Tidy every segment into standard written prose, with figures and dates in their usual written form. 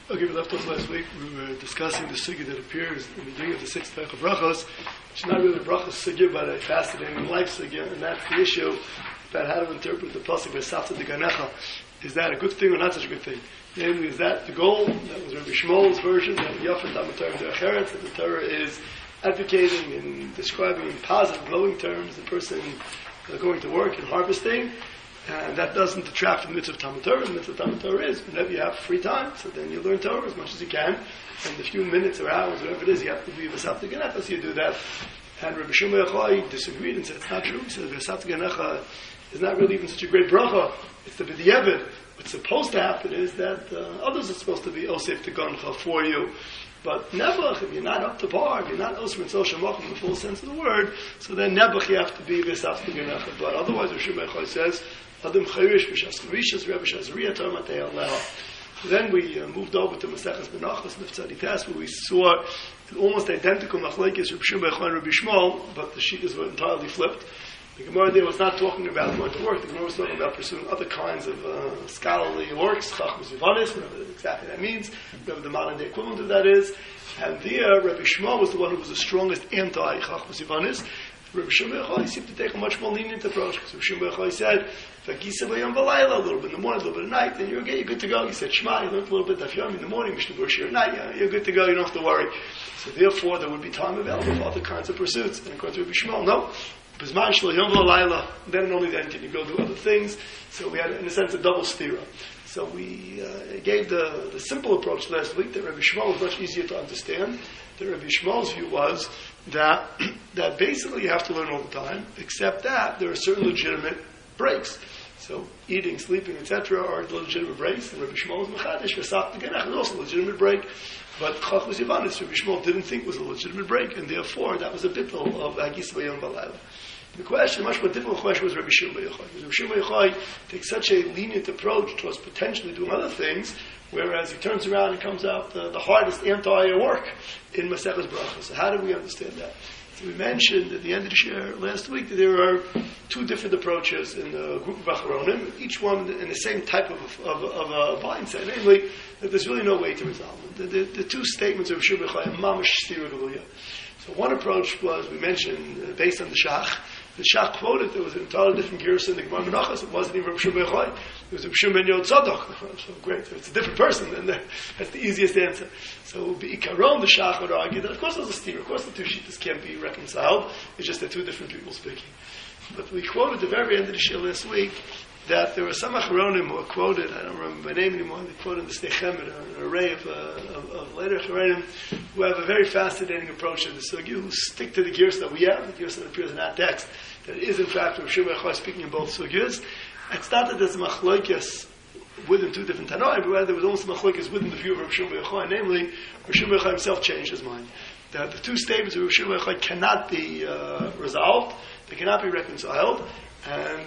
Okay, we left off last week. We were discussing the sugya that appears in the beginning of the sixth parak of brachos. It's not really a brachos sugya, but a fascinating life sugya, and that's the issue about how to interpret the pasuk v'safta deganecha. Is that a good thing or not such a good thing? Namely, is that the goal? That was Rabbi Shmuel's version, that Yafet Amatar De'acheretz, that the Torah is advocating and describing in positive, glowing terms the person going to work and harvesting. And that doesn't detract from the mitzvah of Talmud Torah. The mitzvah of Talmud Torah is whenever you have free time, so then you learn Torah as much as you can. And the few minutes or hours, whatever it is, you have to be v'safta genecha, so you do that. And Rabbi Shimon Yochai disagreed and said it's not true. He said v'safta genecha is not really even such a great bracha. It's the b'diavad. What's supposed to happen is that others are supposed to be osef tegancha for you. But nebuch, if you're not up to par, if you're not osef and social machim in the full sense of the word, so then nebuch you have to be v'safta genecha. But otherwise, Rabbi Shimon Yochai says, Adam Chayrish B'Shas Chavishas Rebbe Shazriya Torah Matei Aleha. Then we moved over to Maseches Menachos Neftzadi Tes, where we saw an almost identical machlekes Rabbi Shimon and Rabbi Shmuel, but the shittas were entirely flipped. The Gemara there was not talking about going to work. The Gemara was talking about pursuing other kinds of scholarly works, Chachmas Yivanis, whatever exactly that means, whatever the modern day equivalent of that is. And there, Rabbi Shmuel was the one who was the strongest anti-Chachmas Yivanis. Rabbi Shimon Yochai seemed to take a much more lenient approach, because Rabbi Shimon Yochai said, "V'gisa b'yom v'layla," a little bit in the morning, a little bit at night, then you're good to go. He said, "Shema," you learned a little bit Daf Yomi in the morning, Mishnah Berurah at night, you're good to go. You don't have to worry. So therefore, there would be time available for other kinds of pursuits. And according to Rabbi Shmuel, no. B'zman shelo yom v'layla. Then and only then can you go do other things. So we had, in a sense, a double stira. So we gave the simple approach last week that Rabbi Shmuel was much easier to understand. That Rabbi Shmuel's view was that basically you have to learn all the time, except that there are certain legitimate breaks. So eating, sleeping, etc. are legitimate breaks, and Rabbi Shmuel is mechadish, v'safta genech is also a legitimate break. But Chachmas Yivanis, Rabbi Shmuel didn't think was a legitimate break, and therefore that was a bittul of Hagis V'yom V'layla. The question, much more difficult question, was Rabbi Shimon Yochai. Because Rabbi Shimon Yochai takes such a lenient approach towards potentially doing other things, whereas he turns around and comes out the hardest anti-work in Maseches Brachos. So how do we understand that? So we mentioned at the end of the share last week that there are two different approaches in the group of Acharonim, each one in the same type of a mindset, namely that there's really no way to resolve them. The two statements of Rabbi Shimon Yochai are mamash stira geluya. So one approach was, we mentioned, based on the Shach. The Shach quoted there was an entirely different gerus in the Gemara Menachos. It wasn't even Rabbi Shimon Yochai. It was Rabbi Shimon Yod Tzadok. So great. So it's a different person, and that's the easiest answer. So Be'ikaron, the Shach would argue that of course there's a steer. Of course the two shittas can't be reconciled. It's just that two different people speaking. But we quoted at the very end of the shir last week that there were some Acharonim who are quoted, I don't remember my name anymore, they quoted in the Stechem, an array of later Acharonim, who have a very fascinating approach to the sugya, who stick to the gears that we have, the gears that appears in that text, that it is in fact Rabbi Shimon Yochai speaking in both sugyas. It's not that there's a machlokes within two different Tanoim, but rather there was almost a machlokes within the view of Rabbi Shimon Yochai, namely, Rabbi Shimon Yochai himself changed his mind. That the two statements of Rabbi Shimon Yochai cannot be resolved, they cannot be reconciled, and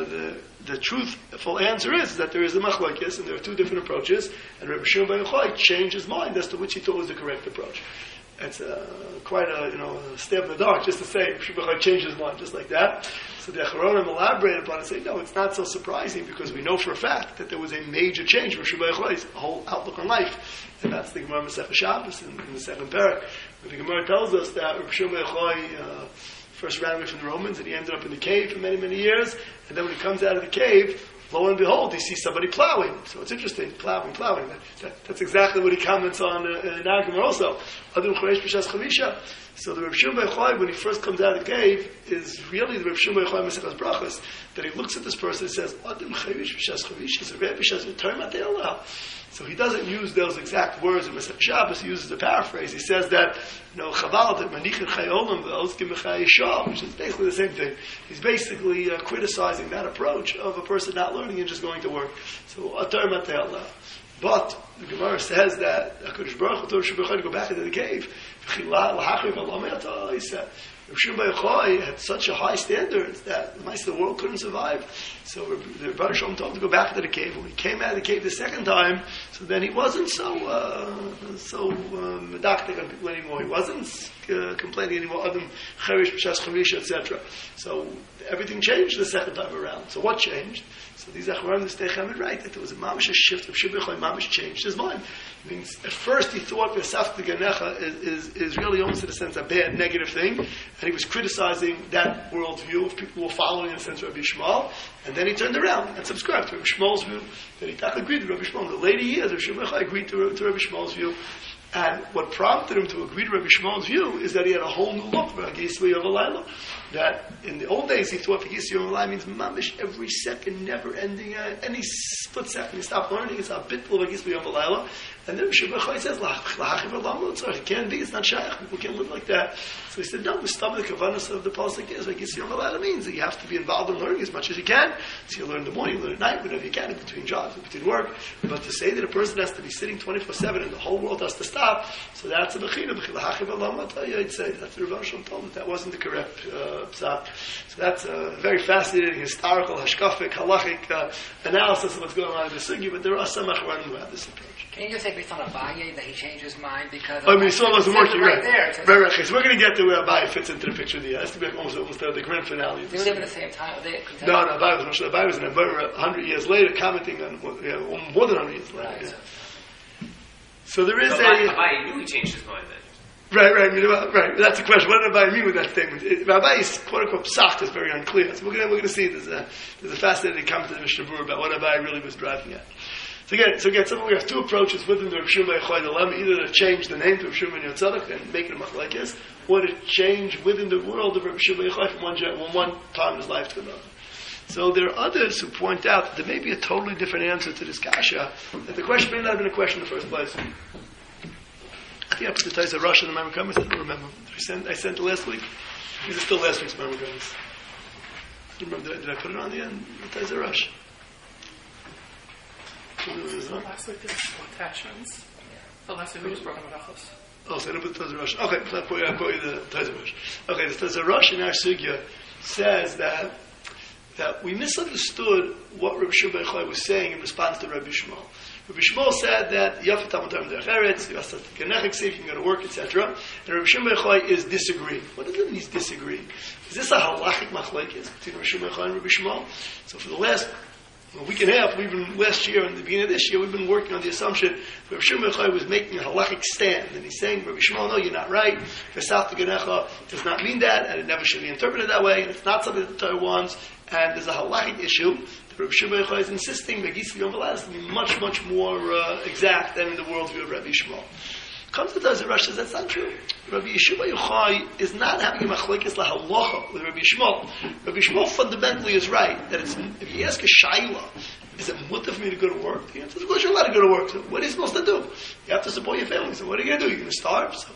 the truthful answer is that there is a machlokes, and there are two different approaches, and Rabbi Shimon Yochai changed his mind as to which he thought was the correct approach. It's quite a stab in the dark just to say Rabbi Shimon Yochai changed his mind just like that. So the Acharonim elaborate upon it and say, no, it's not so surprising because we know for a fact that there was a major change in Rabbi Shimon Yochai's whole outlook on life, and that's the Gemara Masechah Shabbos in the second parak. The Gemara tells us that Rabbi Shimon Yochai first ran away from the Romans, and he ended up in the cave for many, many years. And then when he comes out of the cave, lo and behold, he sees somebody plowing. So it's interesting, plowing. That's exactly what he comments on in our Gemara also. Adam Chayrish B'Shas Chavisha. So the Rabbi Shimon Yochai, when he first comes out of the cave, is really the Rabbi Shimon Yochai Maseches Brachos, that he looks at this person and says, Adam Chayrish B'Shas Chavisha, Rabbi B'Shas Torah Matei Aleha. So he doesn't use those exact words in Masechet Shabbos. He uses a paraphrase. He says that, Chaval that Manichin Chai Olam v'Ozkim B'Chai Yishah, which is basically the same thing. He's basically criticizing that approach of a person not learning and just going to work. So Torah Matei Aleha. But the Gemara says that HaKadosh Baruch Hu told Rabbi Shimon Yochai to go back into the cave. He said, Rav Shimon Bar Yochai had such a high standard that the world couldn't survive. So the Rebbe Shalom told him to go back to the cave. When he came out of the cave the second time, so then he wasn't so medactic on people anymore. He wasn't complaining anymore. Adam Cherish B'Shas Chavisha, etc. So everything changed the second time around. So what changed? So these Achronim stay Chamed right that there was a mamish shift. Rav Shimon Bar Yochai mamish changed his mind. It means at first he thought V'Safta Ganecha is really almost in a sense a bad negative thing, and he was criticizing that worldview of people who were following in a sense Rabbi Shmuel, and then he turned around and subscribed to Rabbi Shmuel's view. Then he agreed to Rabbi Shmuel. The later years, Rav Shimon Bar Yochai agreed to Rabbi Shmuel's view. And what prompted him to agree to Rabbi Shmuel's view is that he had a whole new look for Gisli of Alayla. That in the old days he thought Gisli of Alayla means mamish every second, never ending, any split second. He stopped learning, it's a bit of Gisli of Alayla. And then Rabbi Shimon Bar Yochai says, it can't be, it's not shaykh, people can't live like that. So he said, no, the stomach, the kavanas of the pasuk is, like Gisli of Alayla means that you have to be involved in learning as much as you can. So you learn in the morning, you learn at night, whenever you can, in between jobs, in between work. But to say that a person has to be sitting 24/7 and the whole world has to stop, so that's a bechina. That's the Rebbe Shalom told him that wasn't the correct psak. So that's a very fascinating historical, hashkafic, halachic analysis of what's going on in the sugi. But there are some achronim who have this approach. Can you just say based on Abaye that he changed his mind because? Yisrael wasn't working right there. Right. So we're going to get to where Abaye fits into the picture. It has to be almost the grand finale. They live in the same time. No, Abaye was in a 100 years later, commenting on more than 100 years later. Right. Yeah. So there is Abaye knew he changed his mind then. Right. That's the question. What did Abaye mean with that statement? Abaye's quote unquote psak is very unclear. So we're going to see there's a fascinating comment in the Mishnah Berurah about what Abaye really was driving at. So again, we have two approaches within the Rav Shimon Bar Yochai dilemma: either to change the name to Rav Shimon Bar Yochai and make it a machlekes, or to change within the world of Rav Shimon Bar Yochai from one time in his life to another. So there are others who point out that there may be a totally different answer to this kasha, that the question may not have been a question in the first place. I think I put the Taizer Rush in the memory comments. I don't remember. I sent it last week. These are still last week's memory comments. Did I put it on the end? The Taizer Rush. Last week is attachments. The last week we just broke on Rachos. Oh, so I didn't put the Taizer Rush. Okay, so I'll quote you the Taizer Rush. Okay, the Taizer Rush in our sugya says that we misunderstood what Rabbi Shimon Bar Yochai was saying in response to Rabbi Shmuel. Rabbi Shmuel said that Yafet Tamatam Derech Eretz, you can go to work, etc. And Rabbi Shimon Bar Yochai is disagreeing. What does it mean he's disagreeing? Is this a halachic machlekes between Rabbi Shimon Bar Yochai and Rabbi Shmuel? So for the last week and a half, last year and the beginning of this year, we've been working on the assumption that Rabbi Shimon Bar Yochai was making a halachic stand, and he's saying, Rabbi Shmuel, no, you're not right. V'safta Ganecha does not mean that, and it never should be interpreted that way, and it's not something that the Torah wants. And there's a halachic issue that Rabbi Shimon Bar Yochai is insisting that Gisli Yom V'Layla is to be much, much more exact than in the worldview of Rabbi Shmuel. Comes to Taizer Rush says that's not true. Rabbi Yeshua Yochai is not having a machlekes lahalacha with Rabbi Shmuel. Rabbi Shmuel fundamentally is right that if you ask a shaila, is it mutter for me to go to work? The answer is, of course you're allowed to go to work. So what are you supposed to do? You have to support your family. So what are you going to do? You're going to starve? So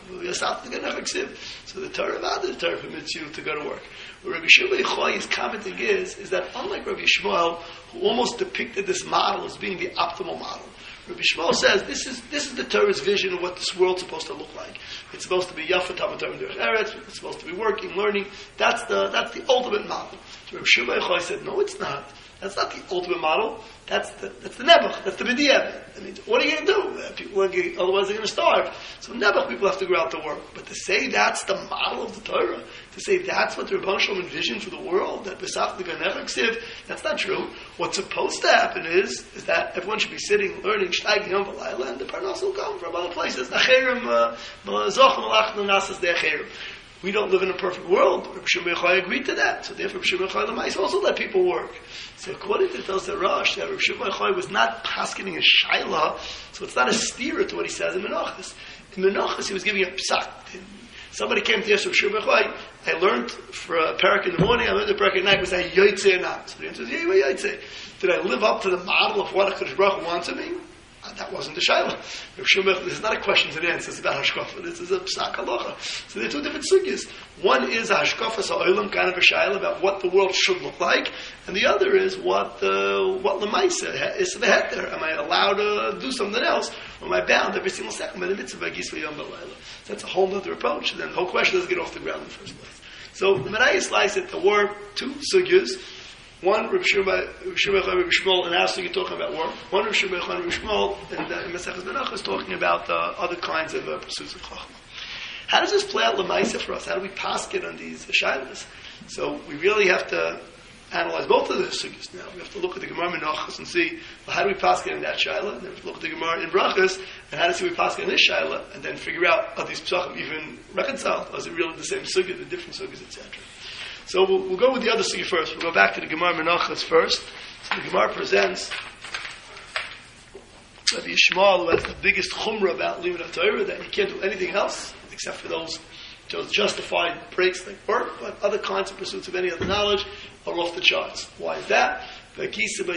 the Torah about the Torah permits you to go to work. What Rabbi Shimon Yochai's commenting is that unlike Rabbi Shmuel, who almost depicted this model as being the optimal model, Rabbi Shmuel says this is the Torah's vision of what this world's supposed to look like. It's supposed to be Yafet Tamatam Derech Eretz. It's supposed to be working, learning. That's the ultimate model. So Rabbi Shimon Yochai said, no, it's not. That's not the ultimate model. That's the nebuch. That's the b'diavad. I mean, what are you going to do? People otherwise they're going to starve. So nebuch, people have to go out to work. But to say that's the model of the Torah, to say that's what the Rebbe Shalom envisioned for the world, that b'safta ganecha ksiv, that's not true. What's supposed to happen is that everyone should be sitting, learning, shtayg yom v'layla, and the parnas will come from other places. Acherim, zochem alach nasas de'acherim. We don't live in a perfect world. Rabbi Shimon Bar Yochai agreed to that. So therefore, Rabbi Shimon Bar Yochai Lamais also let people work. So according to Taizer Rush, that Rabbi Shimon Bar Yochai was not paskening a shaila, so it's not a steer to what he says in Menachos. In Menachos, he was giving a psak. Somebody came to ask Rabbi Shimon Bar Yochai, I learned for a parak in the morning, I learned a parak at night, was I yotzei or not? So the answer is, yeah, you were yotzei. Did I live up to the model of what HaKadosh Baruch Hu wants of me? That wasn't the shaila. This is not a questions and answers about hashkafa. This is a psak halacha. So there are two different sugyas. One is a hashkafa sa'olam, kind of a shaila about what the world should look like, and the other is what lemaisa is the heter. Am I allowed to do something else, or am I bound every single second by the mitzvah Gisli Yom V'Layla? So that's a whole other approach, and then the whole question doesn't get off the ground in the first place. So the Menai slice it. There were two sugyas. One Reb Shimon Shmuel, and after you're talking about work. One Reb Shimon Shmuel, and Mesechus Menachos is talking about other kinds of pursuits of Chachma. How does this play out l'maisa for us? How do we paskin on these shaylas? So we really have to analyze both of the sugyas now. We have to look at the Gemara Menachos and see, well, how do we paskin in that shayla? And then we have to look at the Gemara in Brachos, and how do we paskin in this shayla? And then figure out, are these psachim even reconciled? Or is it really the same sugya, the different sugyas, etc.? So we'll go with the other sugya first. We'll go back to the Gemara Menachos first. So the Gemara presents that the Yishmael, who has the biggest chumrah about limud Torah, that he can't do anything else except for those justified breaks like work, but other kinds of pursuits of any other knowledge are off the charts. Why is that? That's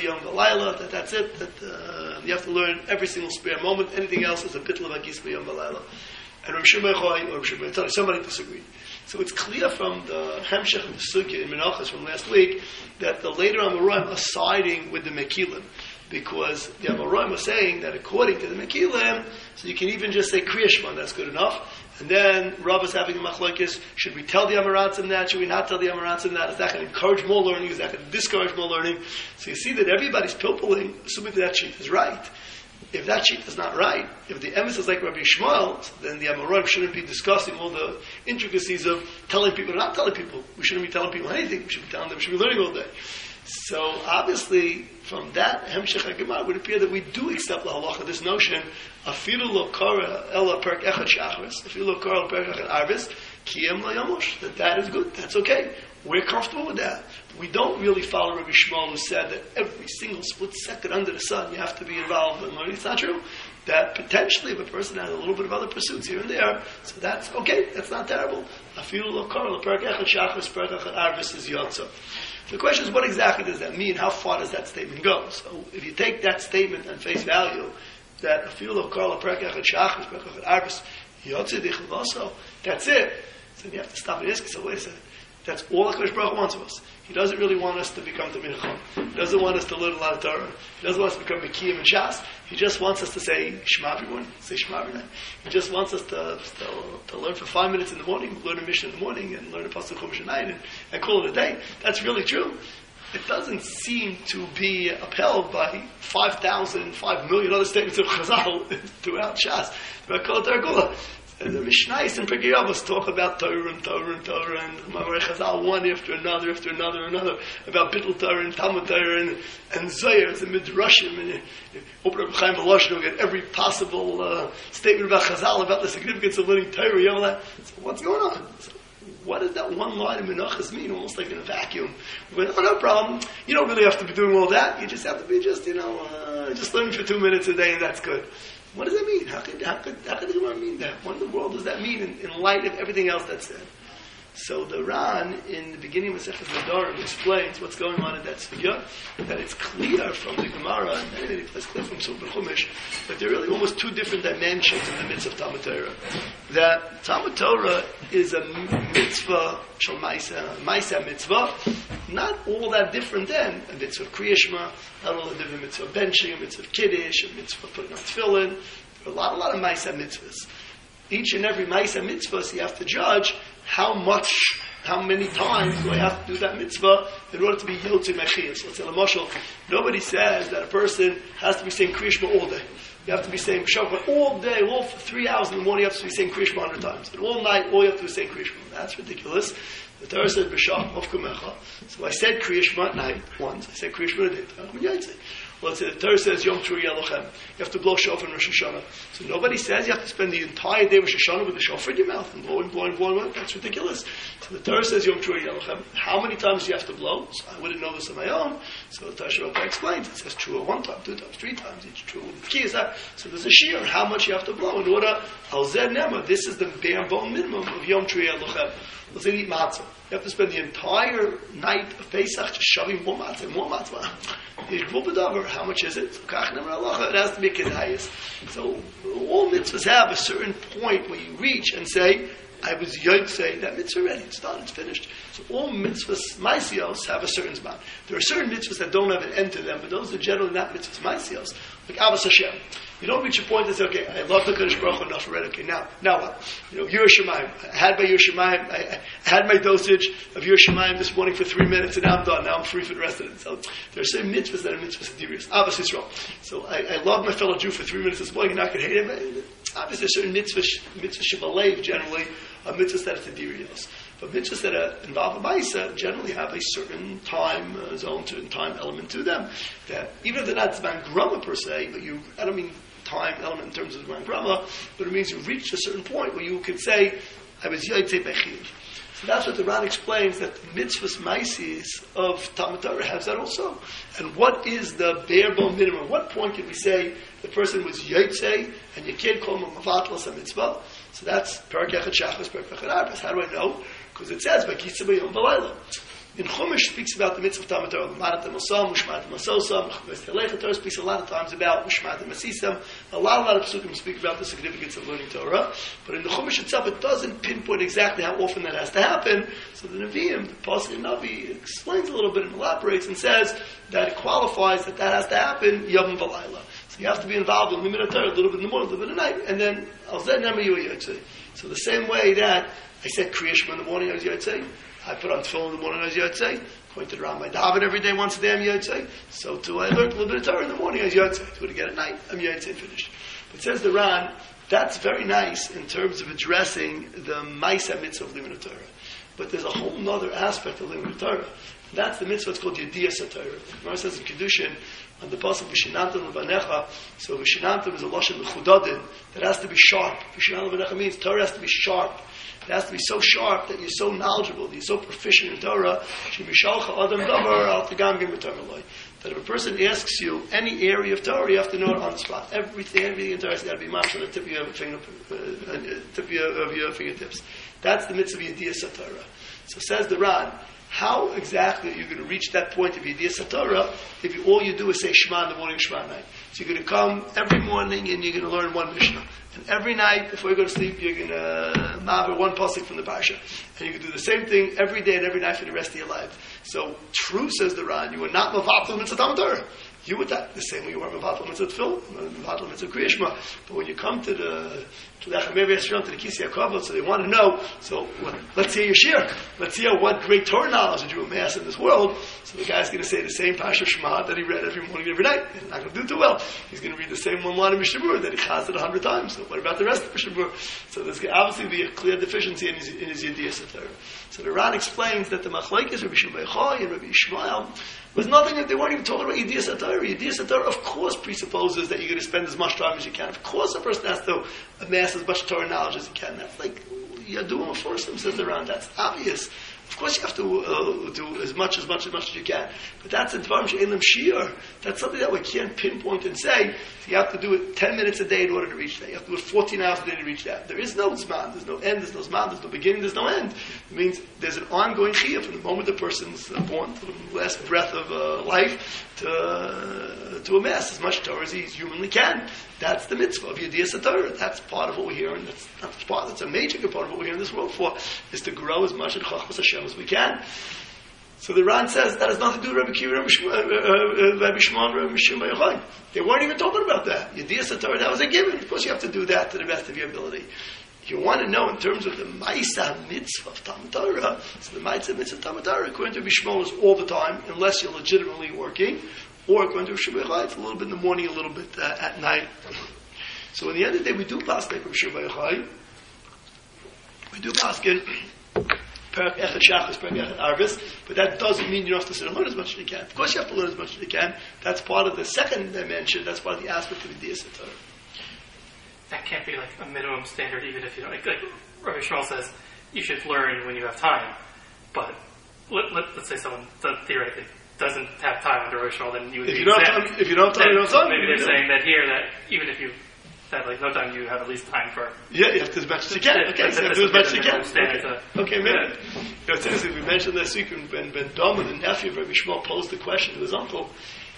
it. That you have to learn every single spare moment. Anything else is a bittul of Agis b'yom v'layla. And Rav Shimon Yochai, somebody disagreed. So it's clear from the Hemshech of the Sugya in Menachos from last week that the later Amoraim are siding with the Mekilim, because the Amoraim are saying that according to the Mekilim, so you can even just say Kriya Shema, that's good enough. And then Rav is having a machlokes, should we tell the Amoratzim that? Should we not tell the Amoratzim that? Is that going to encourage more learning? Is that going to discourage more learning? So you see that everybody's pilpulling, assuming that sheet is right. If that sheet is not right, if the emes is like Rabbi Yishmael, then the Amoraim shouldn't be discussing all the intricacies of telling people or not telling people. We shouldn't be telling people anything. We should be telling them, we should be learning all day. So obviously, from that Hemshech HaGemara, it would appear that we do accept the halacha, this notion, afilu lo kara ela perk echad shachris, afilu lo kara ela perk echad arvis, kiyem la yamush, that is good, that's okay. We're comfortable with that. We don't really follow Rabbi Shmuel, who said that every single split second under the sun you have to be involved in learning. It's not true. That potentially if a person has a little bit of other pursuits here and there, so that's okay, that's not terrible. Afilu lo kara ela perk echad shachris, perk echad arvis is yotza. The question is, what exactly does that mean? How far does that statement go? So, if you take that statement at face value, that afilu lo kara ela perk echad shachris, perk echad arvis, yotza dichavaso, that's it. So you have to stop and ask yourself, wait a second. That's all HaKadosh Baruch Hu wants of us. He doesn't really want us to become Talmidei Chacham. He doesn't want us to learn a lot of Torah. He doesn't want us to become Mekiyim and Shas. He just wants us to say Shema every morning. Say Shema every night. He just wants us to learn for 5 minutes in the morning, learn a Mishnah in the morning, and learn a Pasuk Chumash at night, and call it a day. That's really true. It doesn't seem to be upheld by 5,000, 5 million other statements of Chazal throughout Shas, throughout Kol Torah. And the Mishnayos and Pirkei Avos talk about Torah and Mamarei Chazal one after another, about Bittul Torah and Talmud Torah and Zoyers and Midrashim, and open up Chaim V'Lashon, you'll get every possible statement about Chazal, about the significance of learning Torah, you know that. So what's going on? So what does that one line of Menachos mean? Almost like in a vacuum. We went, oh, no problem. You don't really have to be doing all that. You just have to be just learning for 2 minutes a day, and that's good. What does that mean? How could the Gemara mean that? What in the world does that mean in light of everything else that's said? So the Ran, in the beginning of Masechet Nedarim, explains what's going on in that sugya, that it's clear from the Gemara, and it's clear from Sufei Chumash, that there are really almost two different dimensions in the midst of Talmud Torah. That Talmud Torah is a mitzvah, shel Maisa mitzvah, not all that different than a mitzvah of Kriya Shema, not all that different mitzvah of benching, a mitzvah of Kiddush, a mitzvah of putting on tefillin. There are a lot of Maisa mitzvahs. Each and every Maisa mitzvah, so you have to judge how many times do I have to do that mitzvah in order to be Yotze Mechias. Let's say, L'mashal, nobody says that a person has to be saying Kriya Shema all day. You have to be saying Shofar all day, all for 3 hours in the morning, you have to be saying Kriya Shema 100 times. And all night, all you have to be saying Kriya Shema. That's ridiculous. The Torah said, B'shach Ofkamecha. So I said Kriya Shema at night once. I said Kriya Shema at day. Well, the Torah says Yom Trui Elochem. You have to blow shofar in Rosh Hashanah. So nobody says you have to spend the entire day of Rosh Hashanah with the shofar in your mouth and blowing. That's ridiculous. So the Torah says Yom Trui Elochem. How many times do you have to blow? So I wouldn't know this on my own. So the Torah explains. It says true 1 time, 2 times, 3 times. Each true with the key is that. So there's a shear how much you have to blow in order. Al Zed Nema. This is the bare bone minimum of Yom Trui Elochem. Let's say eat matzah. You have to spend the entire night of Pesach just shoving more matzah. How much is it? It has to be kedayis. So all mitzvahs have a certain point where you reach and say, I was Yotzei, that mitzvah already, it's done, it's finished. So all mitzvahs, Maisios, have a certain zman. There are certain mitzvahs that don't have an end to them, but those are generally not mitzvahs, Maisios. Like Avos Hashem. You don't reach a point that says, okay, I love the Kodesh Baruch Hu enough already, okay, now what? Yerushalayim. I had my Yerushalayim, I had my dosage of Yerushalayim this morning for 3 minutes, and now I'm done. Now I'm free for the rest of it. So there are certain mitzvahs that are mitzvahs adirius. Avos Yisrael. So I love my fellow Jew for 3 minutes this morning, and I could hate him. Obviously, there's certain mitzvahs shabalev generally are mitzvahs that are adirius. But mitzvahs that involve a Maisa generally have a certain time zone, certain time element to them. That even if they're not Zman Grama per se, but I don't mean time element in terms of Zman Grama, but it means you've reached a certain point where you could say, I was Yotzei Bechiyuv. So that's what the Ran explains, that the mitzvahs Maisis of Talmud Torah has that also. And what is the bare bone minimum? At what point can we say the person was Yotzei and you can't call him a Mavatlas a mitzvah? So that's Perek Echad Shachos, Perek Echad Arbas. How do I know? Because it says, V'kitza b'yom v'layla. In Chumash speaks about the mitzvah of Talmud Torah, L'madat Mosam, U'shmat Masosam, L'chves Torah speaks a lot of times about U'shmat Masisam. A lot of Pesukim speak about the significance of learning Torah. But in the Chumash itself, it doesn't pinpoint exactly how often that has to happen. So the Nevi'im, the Pasuk Navi, explains a little bit and elaborates and says that it qualifies that has to happen Yom V'layla. So you have to be involved in Limit Torah a little bit in the morning, a little bit at night, and then Al Zed Nema Yotzei. So the same way that I said Kriya Shema in the morning, I was Yotzei. I put on tefillin in the morning, I was Yotzei. According to the Ram, I daven every day once a day, I'm Yotzei. So too, I learned a little bit of Torah in the morning, I was Yotzei. Do it again at night, I'm Yotzei, finished. But says the Ran, that's very nice in terms of addressing the Maisa mitzvah of Limud Torah. But there's a whole other aspect of Limud Torah. That's the mitzvah, it's called Yediyas Torah. The Gemara says in Kedushin, on the pasuk V'shinantam L'banecha, so V'shinantam is a lashon l'chudadin, that has to be sharp. V'shinantam L'banecha means Torah has to be sharp. It has to be so sharp that you're so knowledgeable, that you're so proficient in Torah, that if a person asks you any area of Torah, you have to know it on the spot. Everything in Torah has got to be mash on the tip of your fingertips. That's the mitzvah of Yediyas Torah. So says the Ran, how exactly are you going to reach that point of Yediyas Torah if all you do is say Shema in the morning, Shema at night? So you're going to come every morning and you're going to learn one Mishnah. And every night, before you go to sleep, you're going to maver one pasuk from the Parsha. And you can do the same thing every day and every night for the rest of your life. So, true, says the Ran, you are not mavatul mitzvah Talmud Torah. You would that the same way you were mavatul mitzvah tefillin, mavatul mitzvah Kriya Shema. But when you come to the Achamev Yisrael, to the Kisei HaKavod, so they want to know, so let's hear your shir. Let's hear what great Torah knowledge did you amass in this world. So the guy's going to say the same Parsha Shema that he read every morning, every night. He's not going to do too well. He's going to read the same one line of Mishnah Berurah that he has it 100 times. So what about the rest of Mishnah Berurah? So there's going to obviously be a clear deficiency in his Yediyas Torah. So the Ran explains that the Machlekes, Rabbi Shimon Yochai and Rabbi Yishmael, was nothing that they weren't even talking about Yediyas Torah. Yediyas Torah, of course, presupposes that you're going to spend as much time as you can. Of course, a person has to amass as much Torah knowledge as he can. That's like Yaduim for him, says the Ran. That's obvious. Of course, you have to do as much as you can. But that's a Dvarim She'elam Shiur. That's something that we can't pinpoint and say. So you have to do it 10 minutes a day in order to reach that. You have to do it 14 hours a day to reach that. There is no Zman. There's no end. There's no Zman. There's no beginning. There's no end. It means there's an ongoing Chiyah from the moment the person's born to the last breath of life to amass as much Torah as he humanly can. That's the mitzvah of Yediyas Torah. That's part of what we're here, and that's a major part of what we're here in this world for, is to grow as much in Chachmas Hashem as we can. So the Ran says that has nothing to do with Rabbi Kiva, Rabbi Shimon, Rabbi Shimon Yochai. They weren't even talking about that. Yediyas Torah, that was a given. Of course, you have to do that to the best of your ability. If you want to know in terms of the Maisa mitzvah of Talmud Torah, so the Maisa mitzvah of Talmud Torah, according to Rabbi Shimon, is all the time, unless you're legitimately working, or according to Rabbi Shimon Yochai, it's a little bit in the morning, a little bit at night. So in the end of the day, we do pass like Rabbi Shimon Yochai. We do pass in Perek Echad Shachos, Perek Echad Arbas, but that doesn't mean you don't have to sit and learn as much as you can. Of course you have to learn as much as you can. That's part of the second dimension, that's part of the aspect of Yediyas Torah. That can't be like a minimum standard, even if you don't. Like Rabbi Shmuel says, you should learn when you have time. But let's say someone theoretically doesn't have time under Rabbi Shmuel, then you would if you don't have time, you don't have time. Maybe they're saying that here, that even if you have like no time, you have at least time for. Yeah, you have to do as much as you can. Okay, so do as much as you can. Okay, maybe. It's interesting. We mentioned this week when Ben Dom, the nephew of Rabbi Shmuel, posed the question to his uncle.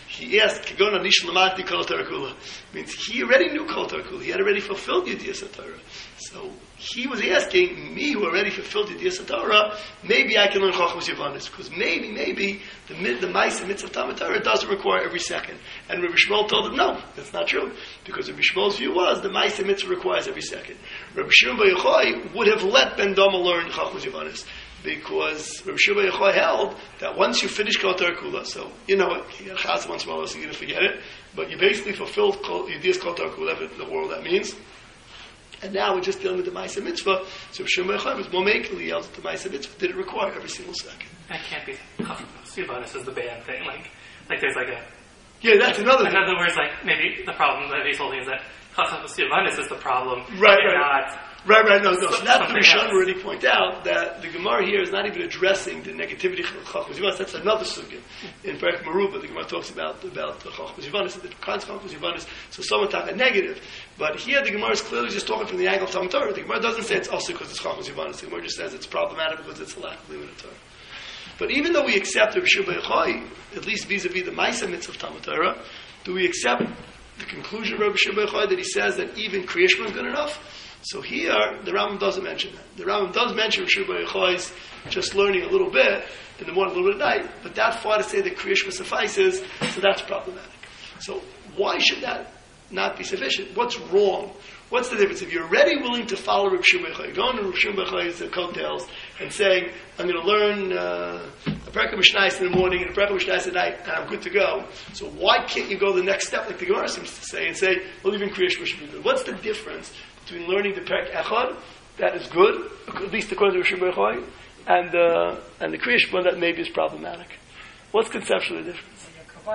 he asked, Kigona Nish Lamati Kol Torah Kula. Means he already knew Kol Torah Kula. He had already fulfilled Yediyas HaTorah. So he was asking me, who already fulfilled Yediyas HaTorah, maybe I can learn Chachmas Yavanis, because maybe the Ma'aseh Mitzvah Talmud Torah doesn't require every second. And Rabbi Shmuel told him, no, that's not true, because Rabbi Shmuel's view was the Ma'aseh Mitzvah requires every second. Rabbi Shimon Bar Yochai would have let Ben Dama learn Chachmas Yavanis, because Rabbi Shimon Bar Yochai held that once you finish Kol Torah Kula, so you know what, you got Chaz once in a while, so you're going to forget it, but you basically fulfilled Yediyas Kol Torah Kula, whatever in the world that means. And now we're just dealing with the Ma'aseh Mitzvah. So Shimon Bar Yochai was more makely he held that the Ma'aseh Mitzvah didn't require every single second. That can't be Chachmas Yavanis is the bad thing. Like there's like a that's another thing. In other words, like maybe the problem that he's holding is that Chachmas Yavanis is the problem. Right. Not No. So that's the Rishon already point out that the Gemara here is not even addressing the negativity of Chachmas Yavanis. That's another sugya. In Perek Meruba, the Gemara talks about the Chachmas Yavanis, the different kinds of Chachmas Yavanis. So someone talk a negative. But here the Gemara is clearly just talking from the angle of Talmud Torah. The Gemara doesn't say it's also because it's Chachmas Yavanis. The Gemara just says it's problematic because it's a lack of limited Torah. But even though we accept Rabbi Shimon Bar Yochai, at least vis-a-vis the Ma'aseh Mitzvah of Talmud Torah, do we accept the conclusion of Rabbi Shimon Bar Yochai that he says that even Kriya Shema is good enough? So here, the Rambam doesn't mention that. The Rambam does mention Rabbi Shimon Bar Yochai's just learning a little bit in the morning, a little bit at night, but that far to say that Kriya Shema suffices, so that's problematic. So why should that not be sufficient? What's wrong? What's the difference? If you're already willing to follow Rabbi Shimon Bar Yochai, going to Rabbi Shimon Bar Yochai's coattails and saying, I'm going to learn a Perek Mishnayos in the morning and a Perek Mishnayos at night, and I'm good to go. So why can't you go the next step, like the Gemara seems to say, and say, well, even Kriya Shema should be good? What's the difference between learning the Perek Echad, that is good, at least according to Rabbi Shimon Bar Yochai, and the Kriya Shema that maybe is problematic? What's conceptually the difference?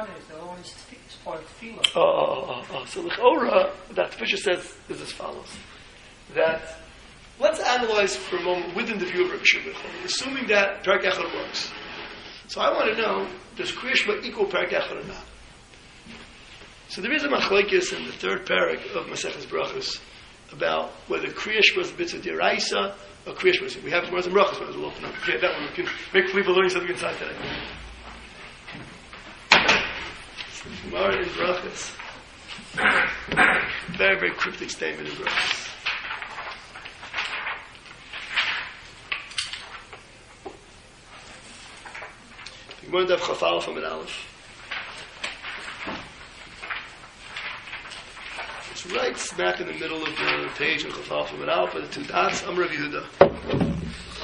So the Chora that Fisher says is as follows: that let's analyze for a moment within the view of Rabbi Shimon Bar Yochai, assuming that Perek Echad works. So I want to know, does Kriya Shema equal Perek Echad or not? So there is a machlokes in the third parak of Maseches Brachos about whether Kriya Shema is a mitzvah d'oraisa or Kriya Shema. We have more than Brachos, but we'll open up. Okay, that one we can make people learning something inside today. Gemara in Brachos. Very, very cryptic statement in Brachos. The Gemara Daf Chafal from an Aleph. It's right smack in the middle of the page of Chafal from an Aleph by the two dots. I'm Rav Yehuda.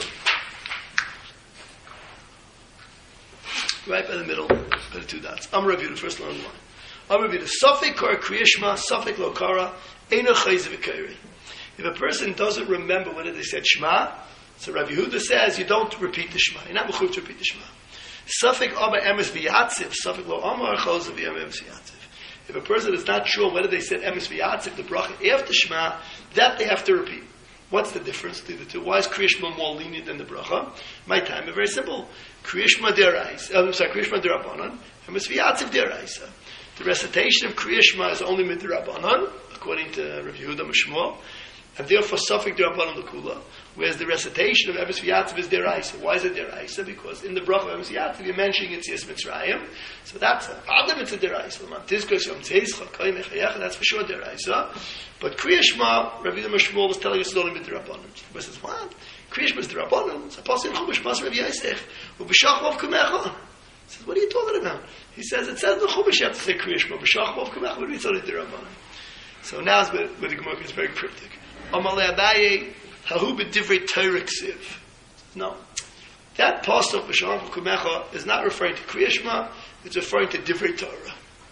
Right by the middle, by the two dots. I'm Rav Yehuda, first long line. I'm Rav Yehuda. Safek kar Kriya Shema, Safek lo kara, eino chayz v'kairi. If a person doesn't remember whether they said Shema, so Rav Yehuda says you don't repeat the Shema. You're not mechuv to repeat the Shema. Safek aba emes v'yatziv, Safek lo amar chol zaviyam emes v'yatziv. If a person is not sure whether they said emes v'yatziv, the bracha after Shema, that they have to repeat. What's the difference between the two? Why is Kriya Shema more lenient than the bracha? My time is very simple. Kriya Shema d'oraisa, Kriya Shema d'Rabbanan, emes v'yatziv d'oraisa. The recitation of Kriya Shema is only midrabanan, according to Rav Yehuda Mishmuel, and therefore Safek d'Rabbanan l'kula. Whereas the recitation of Emes V'Yatziv is deraisa. Why is it deraisa? Because in the bracha of Emes V'Yatziv you're mentioning it's Yis Mitzrayim, so that's Adam it's a deraisa. That's for sure deraisa. But Kriya Shema, Rav Yehuda Mishmuel was telling us it's only midrabanan. He says, what? Kriya Shema is derabanan. It's a pasuk in Chumash, Mas Rav Yosef, u'b'shach v'ov kumecha. He says, what are you talking about? He says, it says in the Chumash you have to say Kriya Shema, b'shach v'ov kumecha, but it's only derabanan. So now it's where the Gemara is very cryptic. Amalei Abaye, hahu b'divrei Torah ksiv. No. That pasuk b'shach v'ov kumecha is not referring to Kriya Shema, it's referring to divrei Torah.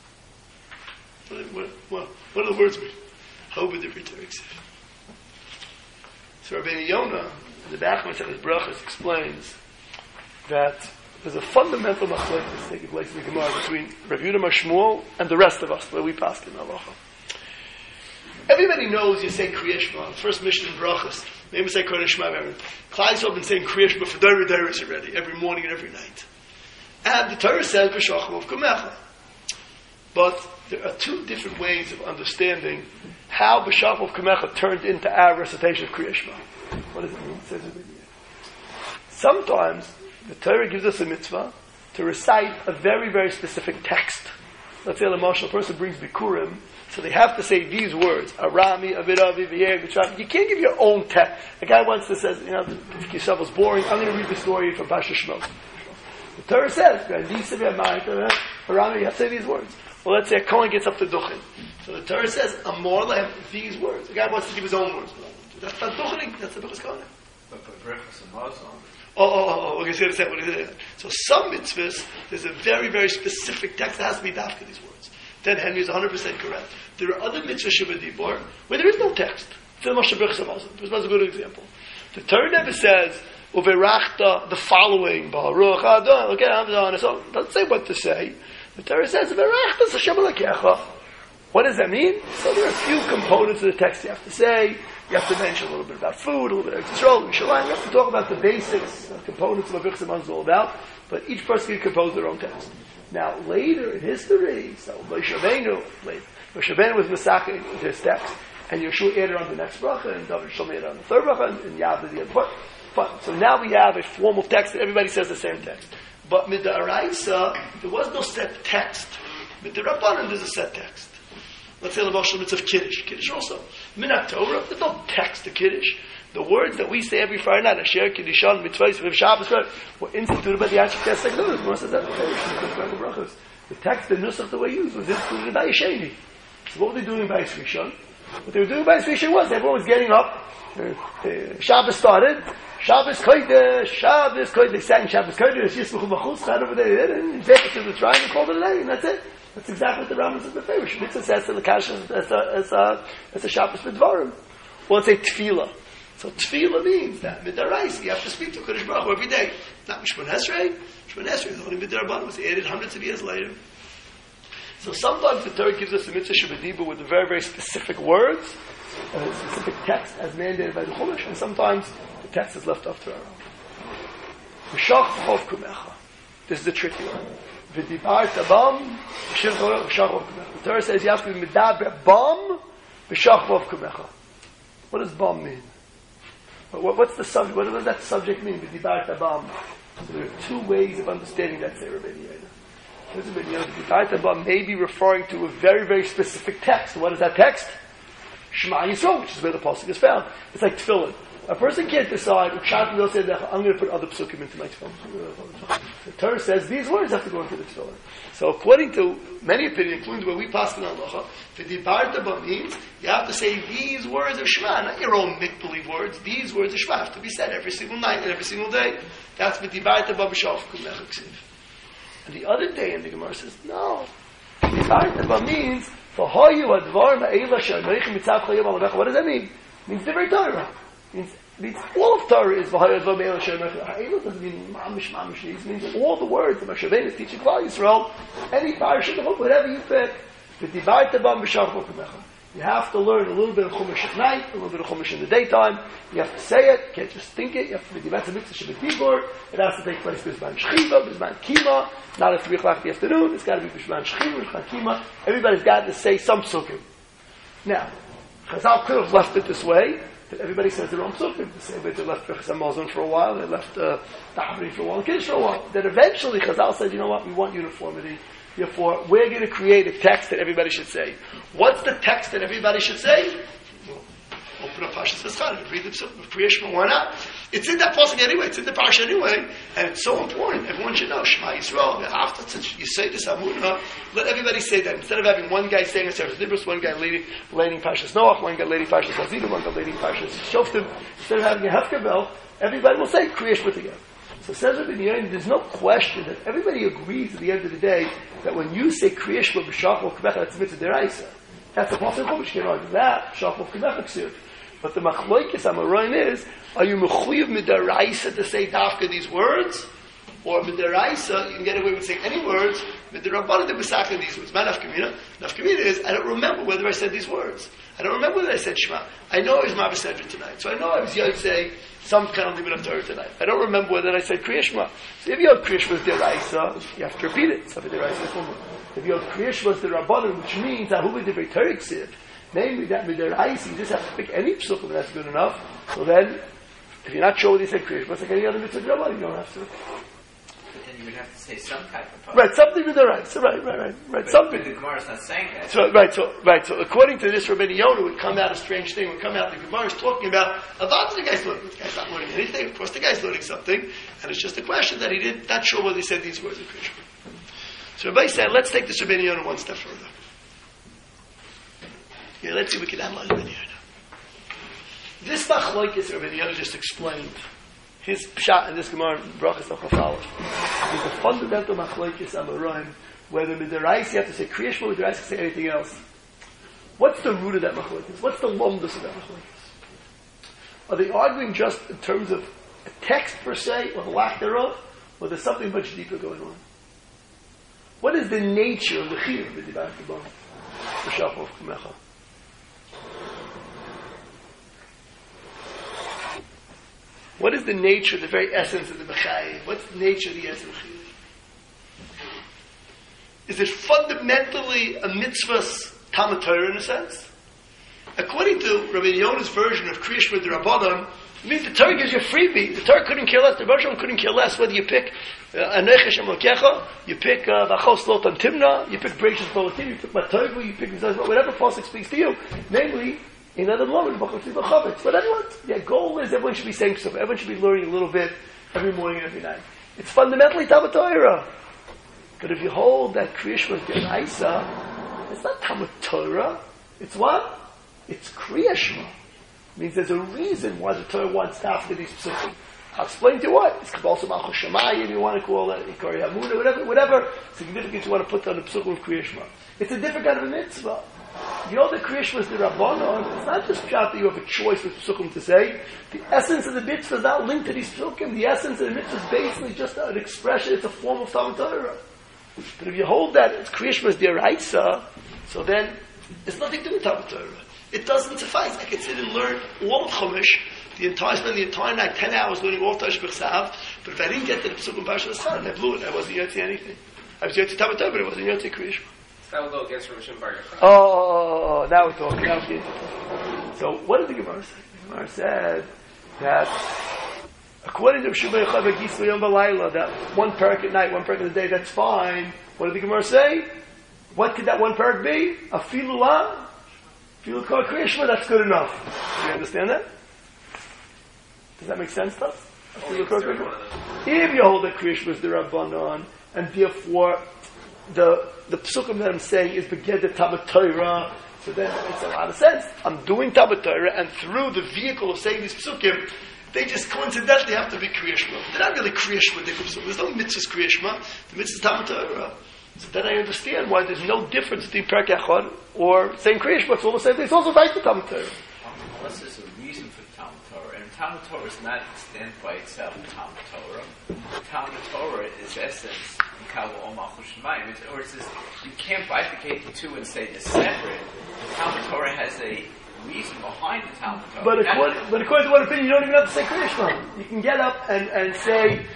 What do the words mean? Hahu b'divrei Torah ksiv. So Rabbeinu Yonah, in the back of his brachas, explains that there's a fundamental machlokes taking place in the Gemara between Rav Yehuda Mishmuel and the rest of us, where we pass in halacha. Everybody knows you say Kriya Shema, the first mission in brachas. Maybe say Kriya Shema. Klal Yisrael been saying Kriya Shema for Deiros already, every morning and every night. And the Torah says B'shach v'ov kumecha. But there are two different ways of understanding how B'shach v'ov kumecha turned into our recitation of Kriya Shema. What does it mean? It says it in here. Sometimes the Torah gives us a mitzvah to recite a very, very specific text let's say the marshal person brings Bikurim, so they have to say these words, Arami, Aviravi, V'yer, V'travi. You can't give your own text. A guy once that says, if Yisrael was boring, I'm going to read the story from Pasha Shmos. The Torah says, Arami, you have to say these words. Well, let's say a Kohen gets up to Duchen. So the Torah says, Amor Lehem, these words. The guy wants to give his own words. That's not Duchening, that's the Birchas Kohen. But Brachas and Mazon. Okay, so what is it? So some mitzvahs, there's a very, very specific text that has to be dafka these words. Then Henry is 100% correct. There are other mitzvahs Shabbat where there is no text. This is a good example. The Torah never says, Uverachta, the following, Baruch Adon, okay, so it doesn't say what to say. The Torah says, Uverachta, Hashem Elokecha. What does that mean? So there are a few components of the text you have to say. You have to mention a little bit about food, a little bit of Yisrael, Yerushalayim. You have to talk about the basics, components of what Birchas Hamazon is all about. But each person can compose their own text. Now, later in history, so Moshe Rabbeinu was Masach into his text, and Yeshua added on the next bracha, and David Shlomo added on the third bracha, and Yavda the other. But so now we have a formal text that everybody says the same text. But Midaraisa, there was no set text. Midarabanan, there's a set text. Let's say the Moshe Mitzvah of Kiddush also. Minat Torah, there's no text to Kiddush. The words that we say every Friday night, Asher, Kiddushan, Mitzvahs, Rav Shabbos, were instituted by the Anshe Kesek Nusach. The text, the Nusach that we used, was instituted by Yesheni. So what were they doing by Rishon? What they were doing by Rishon was, everyone was getting up. Shabbos started. Shabbos Kodesh, they sang Shabbos Kodesh, Yismuchu B'chutz, sat over there, and they to the tribe and called it a day, and that's it. That's exactly what the Rambam says in the Farish. Mitzvah says to the Kash as a Shabbos B'dvarim. Or it's a Tefillah. So Tefillah means that Midarais, you have to speak to Kodesh Baruch Hu every day. Not Mishmon Esrei. Mishmon Esrei is only Midarabban, was added hundreds of years later. So sometimes the Torah gives us a Mitzvah Shabbat with very, very specific words, and a specific text as mandated by the Chumash, and sometimes the text is left up to our own. V'shach chov kumecha. This is the tricky one. V'dibar tabam, v'shach chov kumecha. The Torah says you have to be midaber bam, v'shach chov kumecha. What does bam mean? What's the subject? What does that subject mean? V'dibar tabam. So there are two ways of understanding that, say Rabbi Yehuda. V'dibar tabam may be referring to a very, very specific text. What is that text? Shema Yisrael, which is where the pasuk is found. It's like tefillin. A person can't decide, I'm going to put other psukim into my tefillin. The Torah says these words have to go into the tefillin. So according to many opinions, including the way we pass in Halacha, V'dibarta means you have to say these words of Shema, not your own make-believe words. These words of Shema have to be said every single night and every single day. That's V'dibarta b'shaf kumecha ksiv. And the other day in the Gemara says, no. V'dibarta means, what does that mean? It means different Torah. It means all of Torah is It doesn't mean mamish. It means that all the words that Moshe Rabbeinu is teaching Klal Yisrael, any parasha, whatever you pick, you have to learn a little bit of Chumash at night, a little bit of Chumash in the daytime. You have to say it, you can't just think it. You have to be mitzvah Shabbat Dibur. It has to take place B'zman Shchiva, B'zman Kima, not at 3 o'clock in the afternoon. It's got to be B'zman Shchiva, B'zman Kima. Everybody's got to say some psukim. Now, Chazal could have left it this way, that everybody says their own psukim. The same way they left Birchas Hamazon for a while, they left Davening for a while, Kiddush for a while. Then eventually Chazal said, you know what, we want uniformity. Therefore, we're going to create a text that everybody should say. What's the text that everybody should say? Well, open up Parshas V'Schanan, read the Kriya Shema. Why not? It's in that pasuk anyway. It's in the parsha anyway, and it's so important. Everyone should know Shema Yisrael. After you say this Amunah, let everybody say that. Instead of having one guy saying a Sefer Dibros, one guy leading Parshas Noach, one guy leading Parshas Hazidim, one guy leading Parshas Shoftim, instead of having a Hefker, everybody will say Kriya Shema together. So says Rabbi Yehuda, there's no question that everybody agrees at the end of the day that when you say Kriya Shema b'shach of K'mecha, that's mitzvah deraisa. That's the pasuk Chumash. Can't argue that. Shach of K'mecha ksiv. But the machloikis amaroin is: are you mechuyev midaraisa to say dafka these words, or midaraisa you can get away with saying any words? Midarabbanan to b'saka these words. My nafkamina is I don't remember whether I said these words. I don't remember whether I said Shema. I know I was Mavah Sedra tonight, so I know I was yet saying some kind of limit of Torah tonight. I don't remember whether I said Kriya Shema. So if you have Kriya Shema deraisa, you have to repeat it. So if you have Kriya Shema derabbanan, which means Ahuva Divrei Torah Ksiv, namely that midaraisa, you just have to pick any psukim and that's good enough. So then, if you're not sure whether you said Kriya Shema, it's like any other mitzvah derabbanan, you don't have to. But then you would have to say some type of pasuk. Right, something with the right. So right. But Something. the Gemara is not saying that. So according to this, Rabbeinu Yonah would come out a strange thing. Would come out. The Gemara is talking about the guy's learning. The guy's not learning anything. Of course, the guy's learning something, and it's just a question that he did not sure whether he said these words in Krishna. So Rabbi said, let's take this Rabbeinu Yonah one step further. Yeah, let's see if we can analyze Rabbeinu Yonah. This machlokes Rabbeinu Yonah just explained. His pshat in this Gemara, Brachas Achafal, is the fundamental machlokes Amoraim, whether midaraisa you have to say Kriya Shema, midaraisa you have to say anything else. What's the root of that machlokes? What's the lomdus of that machlokes? Are they arguing just in terms of a text per se, or the lack thereof, or there's something much deeper going on? What is the nature of the chiyuv of the Divrei Kabbalah? B'shachov Kumecha. What is the nature, the very essence of the Mechayiv? What's the nature of the essence of Chiyuv? Is it fundamentally a mitzvah's Talmud Torah in a sense? According to Rabbi Yonah's version of Kriya Shema D'Rabbanan, it means the Torah gives you a freebie. The Torah couldn't care less. The Rosh couldn't care less whether you pick Anoich Hashem Elokecha, you pick V'achos Lotan Timna, you pick Breishis Bolatim, you pick Matovu, you pick whatever pasuk speaks to you. Namely, in other moment, but everyone, the goal is everyone should be saying stuff. Everyone should be learning a little bit every morning and every night. It's fundamentally Talmud Torah. But if you hold that Kriya Shema D'Oraisa, it's not Talmud Torah. It's what? It's Kriya Shema. It means there's a reason why the Torah wants to have these psukim. I'll explain to you what. It's also Malchus Shamayim, you want to call it, Ikari Hamuna, whatever significance you want to put on the psukim of Kriya Shema. It's a different kind of a mitzvah. The other Kriya Shema is the Rabbanon. It's not just pshat that you have a choice with psukim to say. The essence of the mitzvah is not linked to these psukim. The essence of the mitzvah is basically just an expression. It's a form of Talmud Torah. But if you hold that it's Kriya Shema is D'Oraisa, so then it's nothing to do with Talmud Torah. It doesn't suffice. I can sit and learn all of Chumash, spend the entire night, 10 hours learning all Tosh B'Chsav, but if I didn't get to the psukim Parashat Eschar, I blew it. I wasn't Yotzi anything. I was Yotzi Talmud Torah, but I wasn't Yotzi Kriya Shema. That will go against Rav Shimon Bar Yochai. Oh, now we're talking. So, what did the Gemara say? The Gemara said that according to Shuvay Chav Gisla Yom Balayla, that one parak at night, one parak in the day, that's fine. What did the Gemara say? What could that one parak be? A filula? Filula called Kriya Shema, that's good enough. Do you understand that? Does that make sense to us? If you hold that Kriya Shema is the Rabbanon, and therefore the psukim that I'm saying is begeder Talmud Torah, so then it makes a lot of sense. I'm doing Talmud Torah, and through the vehicle of saying these psukim, they just coincidentally have to be Kriya Shema. They're not really Kriya Shema. There's no mitzvahs Kriya Shema. The mitzvahs Talmud Torah. So then I understand why there's no difference between Perek Echad or saying Kriya Shema. It's all the same thing. It's also right for Talmud Torah. Unless there's a reason for Talmud Torah, and Talmud Torah is not stand by itself. Talmud Torah. Talmud Torah is essence. Or it says you can't bifurcate the two and say they're separate. The Talmud Torah has a reason behind the Talmud Torah. But according to one opinion, you don't even have to say Kriya Shema. You can get up and say,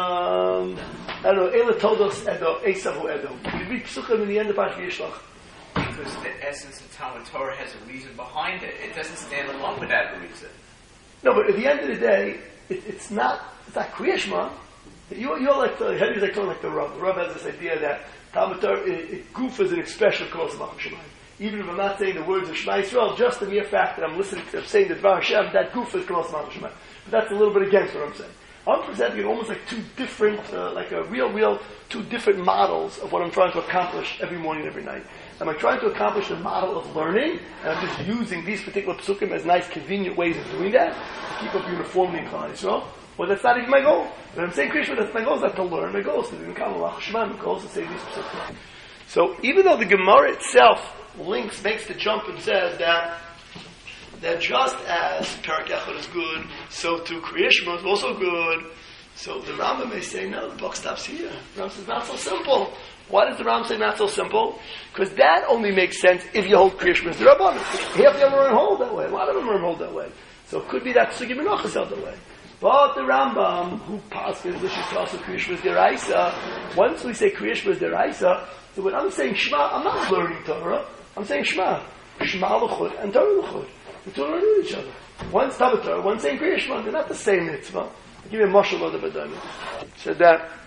I don't know, Eila Todos Edo, Esavu Edo. You read Psukim in the end of Parashat Yishlach. Because the essence of Talmud Torah has a reason behind it. It doesn't stand alone without a reason. No, but at the end of the day, it's not Kriya Shema. You're like the Henry's like the Rav. The Rav has this idea that Talmud Torah, goof is an expression of Kol Samach Shemayim. Even if I'm not saying the words of Shema Yisrael, just the mere fact that I'm listening to, I'm saying the Dvar Hashem, that goof is Kol Samach Shemayim. But that's a little bit against what I'm saying. I'm presenting it almost like two different, like a real, two different models of what I'm trying to accomplish every morning and every night. Am I trying to accomplish a model of learning, and I'm just using these particular psukim as nice, convenient ways of doing that, to keep up uniformity in Klal Yisrael? Well, that's not even my goal. When I'm saying Krishna, that's my goal is not to learn. My goal is to do Kamalach Shema. My goal is to say these psukim. So even though the Gemara itself makes the jump and says that just as Perek Echad is good, so too Kriya Shema is also good. So the Rambam may say, no, the book stops here. The Rambam says, not so simple. Why does the Rambam say not so simple? Because that only makes sense if you hold Kriya Shema as the Rabbanim. Half the Amarim hold that way. A lot of them hold that way. So it could be that Sugi Menachos held that way. But the Rambam, who passes the Shittas of Kriya Shema D'Oraisa, once we say Kriya Shema D'Oraisa, so when I'm saying Shema, I'm not learning Torah. I'm saying Shema. Shema l'chud and Torah l'chud. The two are learning each other. One's Talmud Torah, one's saying Kriya Shema. They're not the same mitzvah. I'll give you a mashal of the Badani. Said that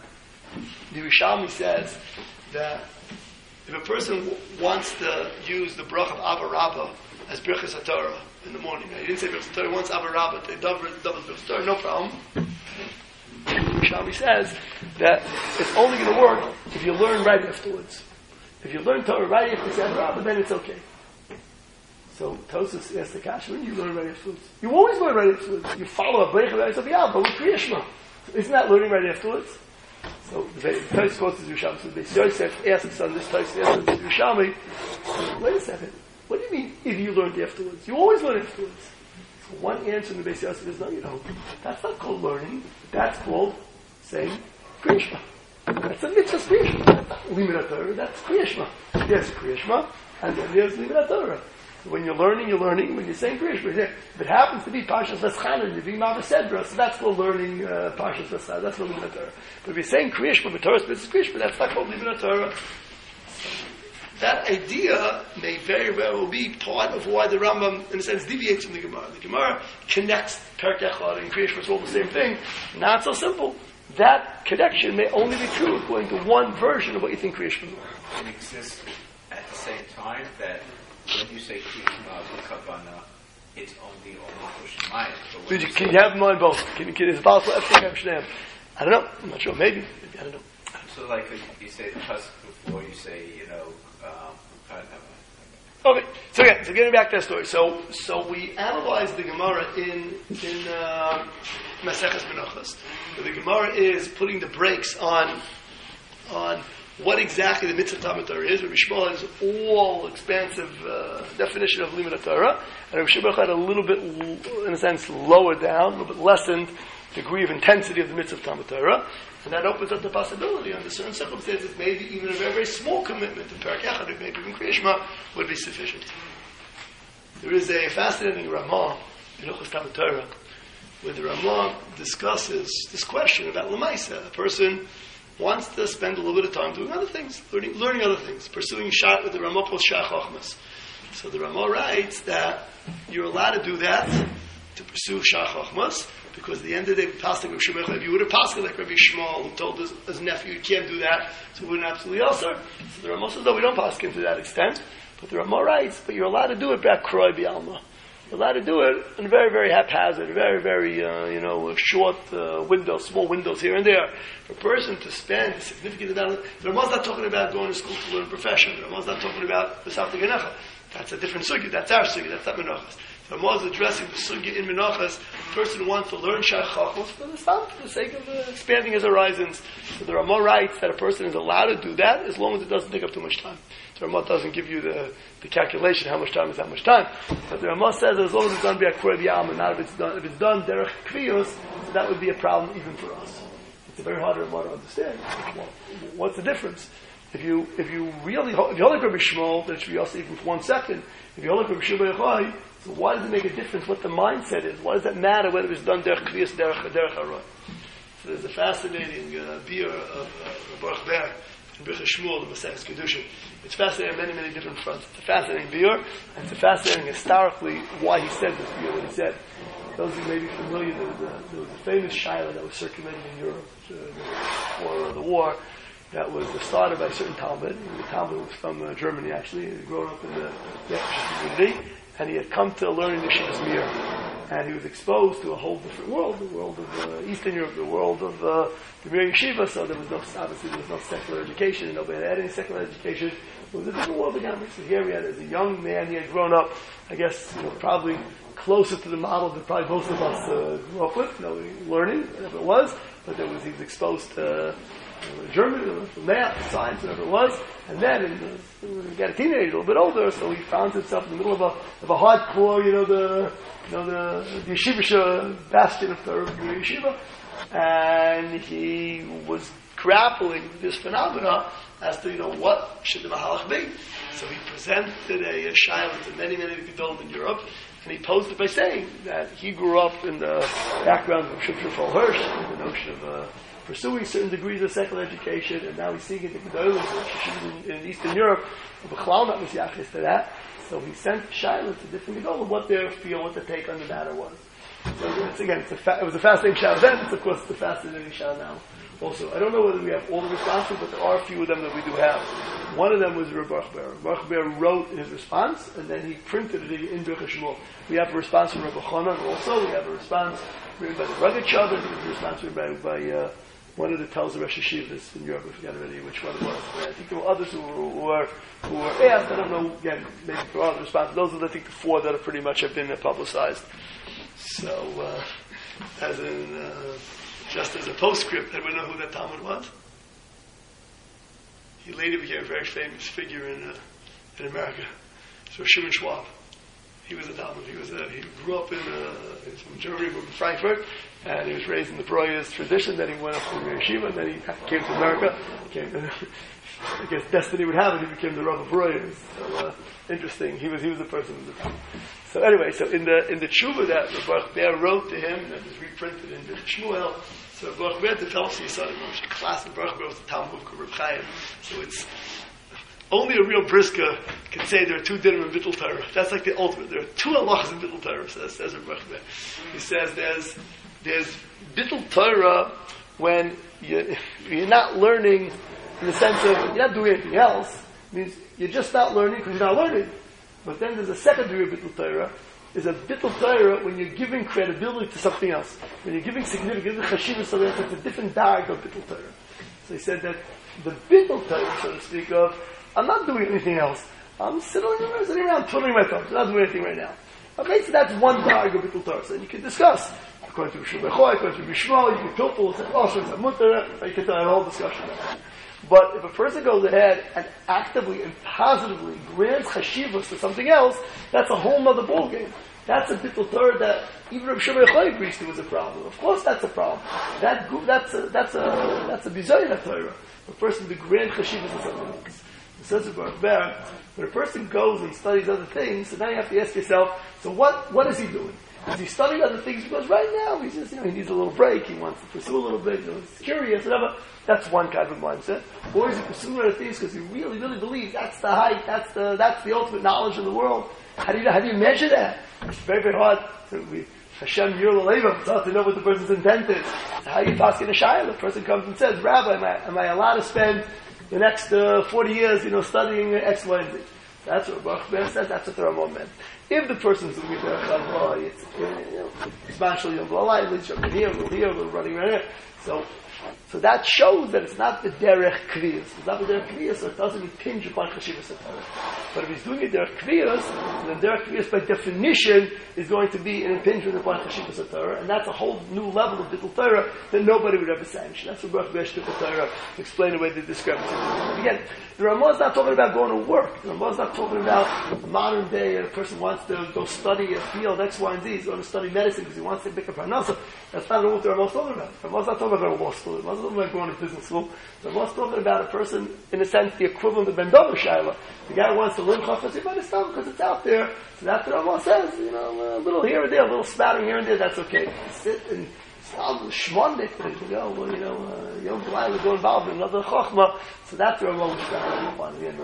The Rishalmi says that if a person wants to use the brach of Abba Rabba as Birchas HaTorah in the morning, he didn't say Birchas HaTorah, he wants Abba Rabba to double Birchas HaTorah, no problem. Rishalmi says that it's only going to work if you learn right afterwards. If you learn Torah right after you say Abba Rabba, then it's okay. So Tosas asked the Kasha, when you learn right afterwards? You always learn right afterwards. You follow a Brecha right afterwards, but with Kriya Shema. Isn't that learning right afterwards? So the Tosas quotes the Yerushalmi. So the Yosef asks on this Tosas, asks the Yerushalmi, wait a second, what do you mean if you learned afterwards? You always learn afterwards. So one answer in the Beis Yosef is, no, you don't. That's not called learning. That's called saying Kriya Shema. That's a mitzvah Kriya Shema. That's not Limud Torah. That's Kriya Shema. There's Kriya Shema, and then there's Limud Torah. When you're learning, you're learning. When you're saying Kriya Shema, if it happens to be Parshas V'Schanan, you're being Mavasedra, so that's called learning Parshas V'Schanan. That's not Limud Torah. But if you're saying Kriya Shema, but Torah's mitzvah Kriya Shema, that's not called Limud Torah. That idea may very well be part of why the Rambam, in a sense, deviates from the Gemara. The Gemara connects Perek Echad and Kriya Shema, it's all the same thing. Not so simple. That connection may only be true according to one version of what you think Kriya Shema is. It exists at the same time that when you say Kriya Shema B'Kavana, it's only Shemayim. Can you have them on both? Is it possible? I don't know. I'm not sure. Maybe. I don't know. So like you say the Pasuk before, you say, Okay, so getting back to that story. So we analyzed the Gemara in Maseches Menachos. The Gemara is putting the brakes on what exactly the mitzvah Talmud Torah is. Rabbi Shmuel has all expansive definition of Limud Torah, and Rabbi Shmuel had a little bit, in a sense, lower down, a little bit lessened degree of intensity of the mitzvah Talmud Torah. And that opens up the possibility under certain circumstances, maybe even a very, very small commitment to Perek Echad, maybe even Kriya Shema, would be sufficient. There is a fascinating Ramah in Hilchos Talmud Torah, where the Ramah discusses this question about Lamaisa. A person wants to spend a little bit of time doing other things, learning other things, pursuing what the Ramah calls Shach Chochmas. So the Ramah writes that you're allowed to do that, to pursue Shach Chochmas, because at the end of the day, if you would have passed like Rabbi Shmuel, who told his nephew, you can't do that, so it wouldn't absolutely also. So the Ramah says, no, we don't pass him to that extent. But the Ramah writes, but you're allowed to do it back Kroi B'Alma. You're allowed to do it in very, very haphazard, very, very, short windows, small windows here and there. For a person to spend a significant amount of... The Ramah's not talking about going to school to learn a profession. The Ramah's not talking about the Safta Genecha. That's a different sugya. That's our sugya. That's not Menachos. The Ramah is addressing the sugya in Menachos. The person wants to learn Shach Chochmos for the sake of expanding his horizons. So the Ramah writes that a person is allowed to do that as long as it doesn't take up too much time. The Ramah doesn't give you the calculation, how much time is how much time. But the Ramah says that as long as it's done by a Kroi B'Alma, not if it's done derech Kviyos, so that would be a problem even for us. It's a very hard Ramah to understand. What's the difference? If you hold like Rabbi Shmuel, then it should be also even for 1 second. If you hold like Rabbi Shmuel Yochai, so why does it make a difference what the mindset is? Why does that matter whether it's done derech Kviyos, derech Haroy? So there's a fascinating beer of Baruch Ber, Birchas Shmuel, the Maseches Kedushin. It's fascinating on many, many different fronts. It's a fascinating beer, and it's fascinating historically why he said this beer, what he said. Those who may be familiar, there was a famous Shiloh that was circulating in Europe before the war, that was started by a certain Talmud. The Talmud was from Germany, actually. He had grown up in the Yeshiva community, and he had come to learn in Yeshivas Mir. And he was exposed to a whole different world, the world of Eastern Europe, the world of the Mir Yeshiva, so there was no secular education, nobody had any secular education. It was a different world again. So here he had, as a young man, he had grown up, I guess, probably closer to the model that probably most of us grew up with, learning, whatever it was, but he was exposed to German, math, science, whatever it was, and then when he got a teenager, a little bit older, so he found himself in the middle of a hardcore, the yeshiva bastion of Torah, yeshiva, and he was grappling with this phenomena as to what should the mahalach be. So he presented a shiloh to many, many people in Europe, and he posed it by saying that he grew up in the background of Shimshon Hirsch, the notion of pursuing certain degrees of secular education, and now he's seeing it in Eastern Europe, B'chlal not Mesiachis to that. So he sent Shiloh to different people what their feel, what the take on the matter was. So again, it was a fascinating shah then. Of course, it's a fascinating shah now. Also, I don't know whether we have all the responses, but there are a few of them that we do have. One of them was Reb Baruch Ber. Baruch Ber wrote his response, and then he printed it in Birchei Shmuel. We have a response from Reb Chanan also. We have a response written by the Rogatchover. There's a response written by one of the Tells of Rosh Hashivas in Europe. I forget already which one it was. I think there were others who were asked. I don't know. Again, maybe there are other responses. Those are, I think, the four that are pretty much have been publicized. So, just as a postscript, anyone know who that Talmud was? He later became a very famous figure in America. So Shimon Schwab. He was a Talmud. He grew up he's from Germany, from Frankfurt, and he was raised in the Breuer's tradition. Then he went up to Yeshiva, and then he came to America. I guess destiny would have it, he became the Rav of Breuer. So interesting. He was the person who was the Talmud. So anyway, so in the tshuva that Baruch Ber wrote to him, that was reprinted in the Shmuel. So Baruch Ber develops the Yisrael Rosh class, and Baruch Ber was the Talmud of Reb Chaim. So it's only a real brisker can say there are two dinim in Bittul Torah. That's like the ultimate. There are two halachas in Bittul Torah, says Reb Baruch Ber. He says there's Bittul Torah when you're not learning in the sense of you're not doing anything else. It means you're just not learning because you're not learning. But then there's a secondary Bittul Torah. Is a Bittul Torah when you're giving credibility to something else. When you're giving significance, the chashivah to something else, it's a different dark of Bittul Torah. So he said that the Bittul Torah, so to speak of, I'm not doing anything else. I'm sitting around twiddling my thumbs. I'm not doing anything right now. Okay, so that's one dark of Bittul Torah. So you can discuss. According to Rishon Bechoy, according to Bishmal, you can pilpul, all sorts of mutter, you can have a whole discussion about that. But if a person goes ahead and actively and positively grants chashivas to something else, that's a whole other ballgame. That's a Bittul Torah that even Rav Shimon Yochai agrees to was a problem. Of course that's a problem. That's a bizayin Torah. A person to grant chashivas to something else. It says in Baruch Ber, when a person goes and studies other things, so now you have to ask yourself, so what is he doing? Is he studying other things because right now he's just, he needs a little break, he wants to pursue a little bit, he's curious, whatever. That's one kind of mindset. Or is he pursuing other things because he really, really believes that's the height, that's the ultimate knowledge of the world? How do you measure that? It's very, very hard. Hashem Yirul Aleivim, it's hard to know what the person's intent is. How you pass in a shayla? The person comes and says, Rabbi, am I allowed to spend the next 40 years, studying X, Y, and Z? That's what Baruch Ber said, that's what the Ramon meant. If the person's doing it, it's especially a little running around here. So that shows that it's not the derech kriyas. It's not the derech kriyas, so it doesn't impinge upon chashivas Torah. But if he's doing it derech kriyas, then derech kriyas by definition is going to be an impingement upon chashivas Torah, and that's a whole new level of Bittul Torah that nobody would ever sanction. That's what Baruch Ber Bittul Torah to explain away the discrepancy. Again, the Ramah is not talking about going to work. The Ramah is not talking about modern day. A person wants to go study a field X, Y, and Z. He's going to study medicine because he wants to pick up parnasa. That's not what the Ramah is talking about. The Ramah is not talking about law school. The Ramah is not talking about going to business school. The Ramah is talking about a person, in a sense, the equivalent of Ben Dover Shaila. The guy wants to learn chafetz Yivanistam because it's out there. So that's what the Ramah says. A little here and there, a little spattering here and there. That's okay. Sit and shmondik, you don't go involved in another chokhmah. So that's where Ramah was trying to find. Again,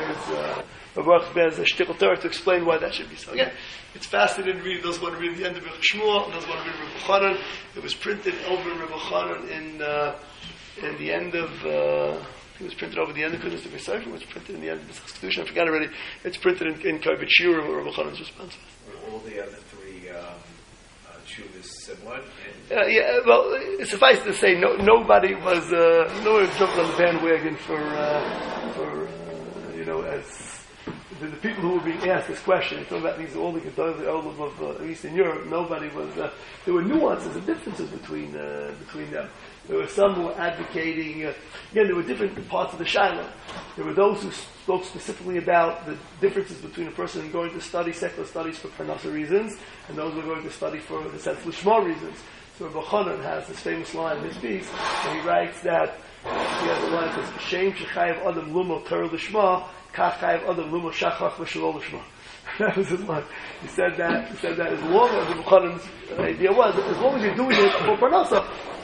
Baruch Ber's a shtickle Torah to explain why that should be so. Again, it's fascinating to read. Those want to read the end of Birchei Shmuel, those want to read Reb Chanan. It was printed over Reb Chanan in the end of. It was printed over the end of Kudos to Besefer. It was printed in the end of the Constitution. I forgot already. It's printed in Kavit Shira, where Reb Chanan's response was. Were all the other three chuvas similar? Well, suffice to say, nobody was jumped on the bandwagon for as the people who were being asked this question. Talking about these all the Gedolim of Eastern Europe. Nobody was. There were nuances and differences between them. There were some who were advocating. Again, there were different parts of the Shiloh. There were those who spoke specifically about the differences between a person going to study secular studies for parnasa reasons and those who are going to study for the sense lishma reasons. So Reb Chanan has this famous line in his piece, and he writes that he has a line that says, "Shem shechayev adam lumo Torah lishma, kach chayev adam lumo shachach v'shalol lishma." That was his line. He said that as long as Reb Chanan's idea was, as long as you're doing it for parnasa,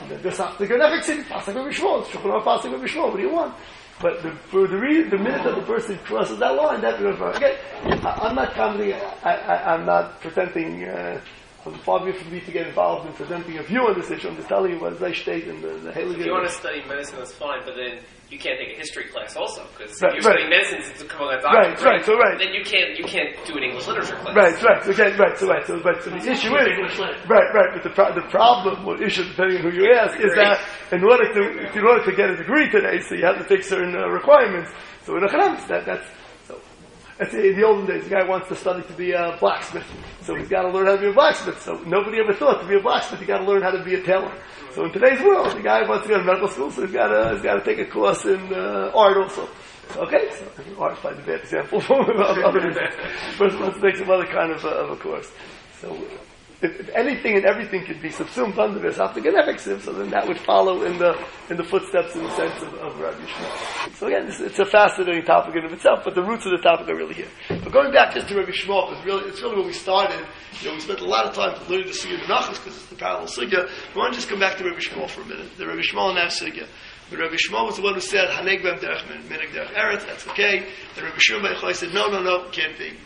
what do you want? But the minute that the person crosses that line, that again, I'm not commenting. I'm not pretending. far be it from me to get involved in presenting a view on this issue. I'm just telling you what I state in the Heilige. If you want to study medicine, that's fine, but then you can't take a history class also, because Right, if you're right. studying medicine, it's a couple of Right, right. Then you can't do an English literature class. Right. So the issue is right. But the problem or issue, depending on who you ask, is that in order to get a degree today, so you have to take certain requirements. So in a let's say in the olden days, the guy wants to study to be a blacksmith, so he's got to learn how to be a blacksmith. So nobody ever thought to be a blacksmith, you got to learn how to be a tailor. So in today's world, the guy wants to go to medical school, so he's got to take a course in art also. Okay, so art's probably the bad example of other examples. Person wants to take some other kind of a course. So if anything and everything could be subsumed under this after so then that would follow in the footsteps in the sense of Rabbi Shmuel. So again, it's a fascinating topic in of itself, but the roots of the topic are really here. But going back just to Rabbi Shmuel, it's really where we started. We spent a lot of time learning the Sugya Menachos because it's the parallel Sugya. We want to just come back to Rabbi Shmuel for a minute. The Rabbi Shmuel and that Sugya. But Rabbi Shmuel was the one who said, Haneg b'em derech minig derech eretz, that's okay. And Rabbi Shimon bar Yochai said, no, can't be.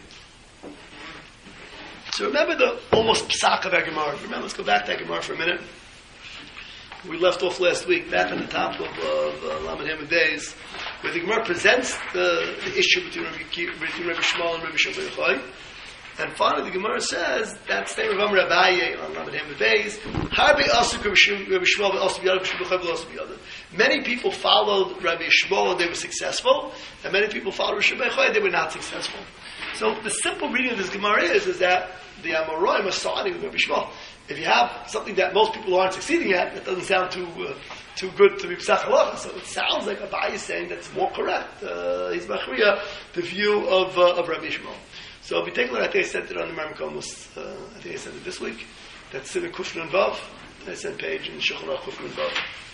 So remember the almost psak of our Gemara. Remember, let's go back to our Gemara for a minute. We left off last week, back on the top of Lamed Hamid Days, where the Gemara presents the issue between Rabbi Shmuel and Rabbi Shimon bar Yochai. And finally, the Gemara says that same Rav Amar Abaye on Lamed Hamid Days, Harbe asuk Rabbi Shmuel ve'asuk b'yadav, Rabbi Shimon bar Yochai ve'asuk b'yadav. Many people followed Rabbi Shmuel and they were successful, and many people followed Rabbi Shimon bar Yochai and they were not successful. So the simple reading of this Gemara is that the Amoraim are starting with Rabbi Shmuel. If you have something that most people aren't succeeding at, that doesn't sound too good to be Pesach Halacha. So it sounds like Abaye is saying that's more correct. He's Machriya, the view of Rabbi Shmuel. So if we take a look, I think I sent it on the Marmakomus, I think I sent it this week. That's Simon Kufran Vav. I sent page in Shulchan Aruch Kufran Vav.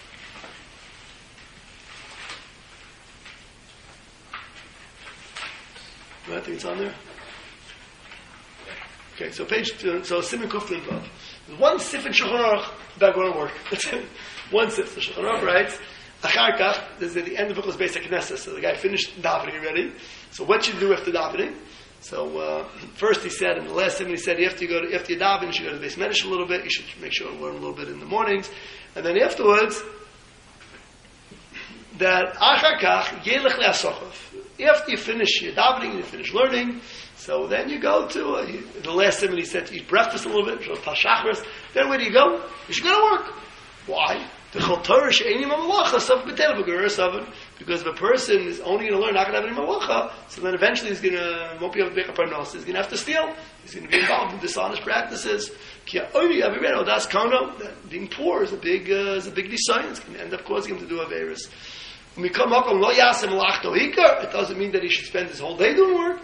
I think it's on there. Okay, so page 2, so Simon Kufran Vav. One sif in Shulchan Aruch about going to work. That's it. One sif. So Shulchan Aruch writes, Achar Kach, this is at the end of Bukh's Beis HaKnesses. So the guy finished davening already. So what should you do after davening? So first he said, in the last segment he said, after you daven, you should go to the Beis Medrash a little bit. You should make sure to learn a little bit in the mornings, and then afterwards, that Achar Kach Yelech LeAsochav. After you finish your davening, you finish learning, so then you go to the last segment he said to eat breakfast a little bit. Then where do you go? You should go to work. Why? Because if a person is only going to learn, not going to have any malacha, so then eventually won't be able to make a parnos. He's going to have to steal. He's going to be involved in dishonest practices. That being poor is a big design. It's going to end up causing him to do averis. It doesn't mean that he should spend his whole day doing work.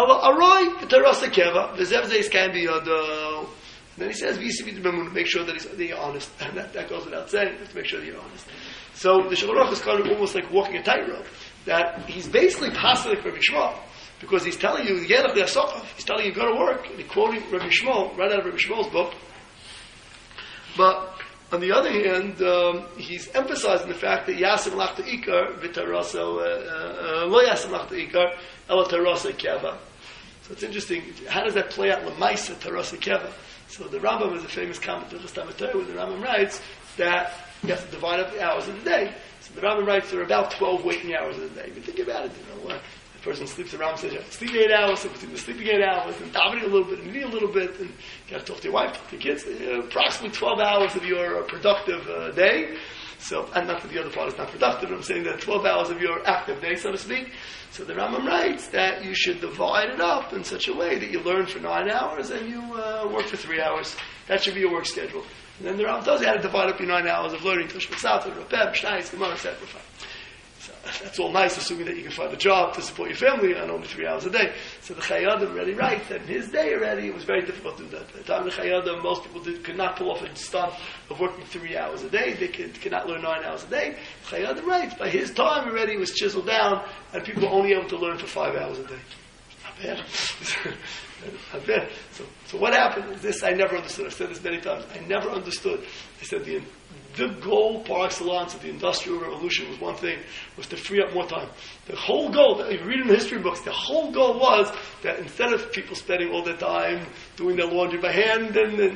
And then he says, make sure that you're honest. And that goes without saying, to make sure that you're honest. So the Shulchan Aruch is kind of almost like walking a tightrope. That he's basically passing for Rabbi Shmuel, because he's telling you, he's telling you, go to work. And he's quoting Rabbi Shmuel, right out of Rabbi Shmuel's book. But on the other hand, he's emphasizing the fact that Yasim Lachta Ikar, Vitarasa, Lo Yasim Lachta Ikar, Ela Tarasa Keva. So it's interesting, how does that play out? Lamaisa Tarasa Keva. So the Rambam is a famous commentator, where the Rambam writes that you have to divide up the hours of the day. So the Rambam writes there are about 12 waking hours of the day. But think about it, a person sleeps, the Rambam says you have to sleep 8 hours, so between the sleeping 8 hours, and davening a little bit, and eating a little bit, and you got to talk to your wife, talk to your kids, approximately 12 hours of your productive day. So, and not that the other part is not productive, but I'm saying that 12 hours of your active day, so to speak. So the Rambam writes that you should divide it up in such a way that you learn for 9 hours and you work for 3 hours. That should be your work schedule. And then the Rambam tells you how to divide up your 9 hours of learning, Tush Mitzvah, Rapeb, Shnayis, Gemara, etc. So that's all nice, assuming that you can find a job to support your family on only 3 hours a day. So the Chayyim already writes that in his day already, it was very difficult to do that. By the time of the Chayyim, most people could not pull off a stunt of working 3 hours a day. They could not learn 9 hours a day. The Chayyim writes, by his time already, it was chiseled down, and people were only able to learn for 5 hours a day. Not bad. Not bad. So what happened? This I never understood. I've said this many times. I never understood. I said the the goal par excellence of the Industrial Revolution was one thing, was to free up more time. The whole goal, if you read in the history books, the whole goal was that instead of people spending all their time doing their laundry by hand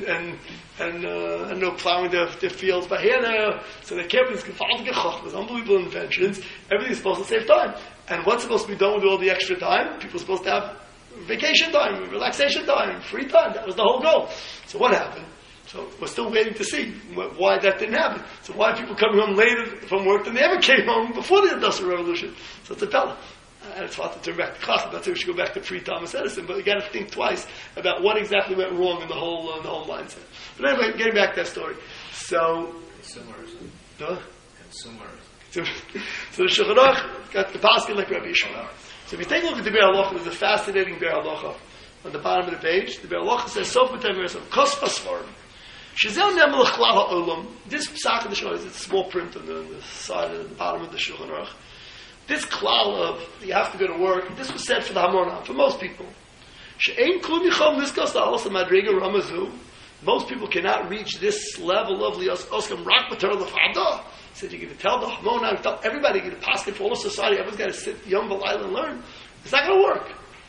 and plowing their fields by hand, so they kept these gewaltige unbelievable inventions, everything's supposed to save time. And what's supposed to be done with all the extra time? People are supposed to have vacation time, relaxation time, free time. That was the whole goal. So what happened? So we're still waiting to see why that didn't happen. So why are people coming home later from work than they ever came home before the Industrial Revolution? So it's a pella. And it's hard to turn back to class. I'm not saying we should go back to pre-Thomas Edison, but you got to think twice about what exactly went wrong in the whole mindset. But anyway, getting back to that story. So Consumerism. Huh? Consumerism. So the Shulchan Aruch got the basket like Rabbi Yishmael. So if you take a look at the Be'er Halacha, there's a fascinating Be'er Halacha on the bottom of the page. The Be'er Halacha says, Sof B'tem Yersam, Kos Pasfarim. Shazel Nemel Chlal HaOlam. This psak of the Shulchan Aruch, it's a small print on the side of the bottom of the Shulchan Aruch. This klal of, you have to go to work, this was said for the Hamonah, for most people. She'ein klum yichom niskas la'alos ha'madrega ramazu. Most people cannot reach this level of lios oskam rak b'ter l'fa'adah. He said, you're going to tell the Hamonah, you tell everybody, you're going to pass it for all of society, everyone's got to sit yom v'layla and learn. It's not going to work.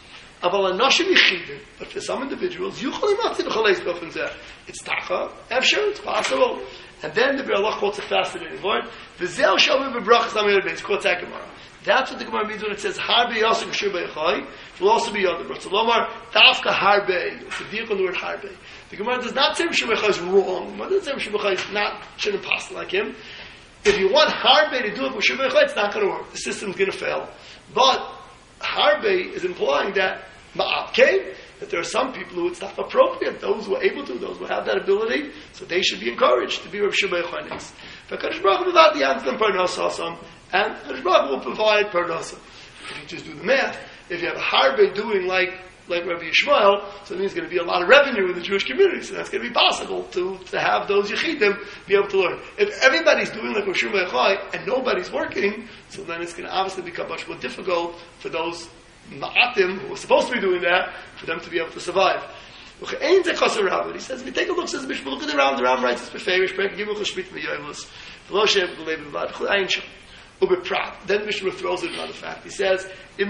But for some individuals, it's tacha, efshar, it's possible. And then the Be'er Halacha quotes a fascinating word. V'zel shalom v'brachas l'amir beis. Quotes that Gemara. That's what the Gemara means when it says harbe yosem k'shur b'yachai. It will also be yodem. But Lomar tafka harbe. It's a deal on the word harbe. The Gemara does not say k'shur b'yachai is wrong. It doesn't say k'shur b'yachai is not shouldn't pass like him. If you want harbe to do it with k'shur b'yachai, it's not going to work. The system's going to fail. But harbe is implying that ma'apke, that there are some people who it's not appropriate, those who are able to, those who have that ability, so they should be encouraged to be Rav Shimon Yochanan. HaKadosh Baruch Hu without the answer them parnasa, and HaKadosh Baruch Hu will provide parnasa. If you just do the math, if you have a harbe doing like Rabbi Yishmael, so there's going to be a lot of revenue in the Jewish community, so that's going to be possible to have those Yechidim be able to learn. If everybody's doing like Rav Shimon Yochanan and nobody's working, so then it's going to obviously become much more difficult for those Ma'atim, who are supposed to be doing that, for them to be able to survive. He says, if you take a look, says the Bishop, look at the Ram writes this beferish, then the Bishop throws in another fact. He says, he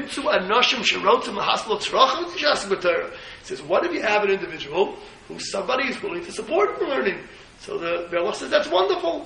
says, what if you have an individual who somebody is willing to support him learning? So the Be'er Halacha says, that's wonderful.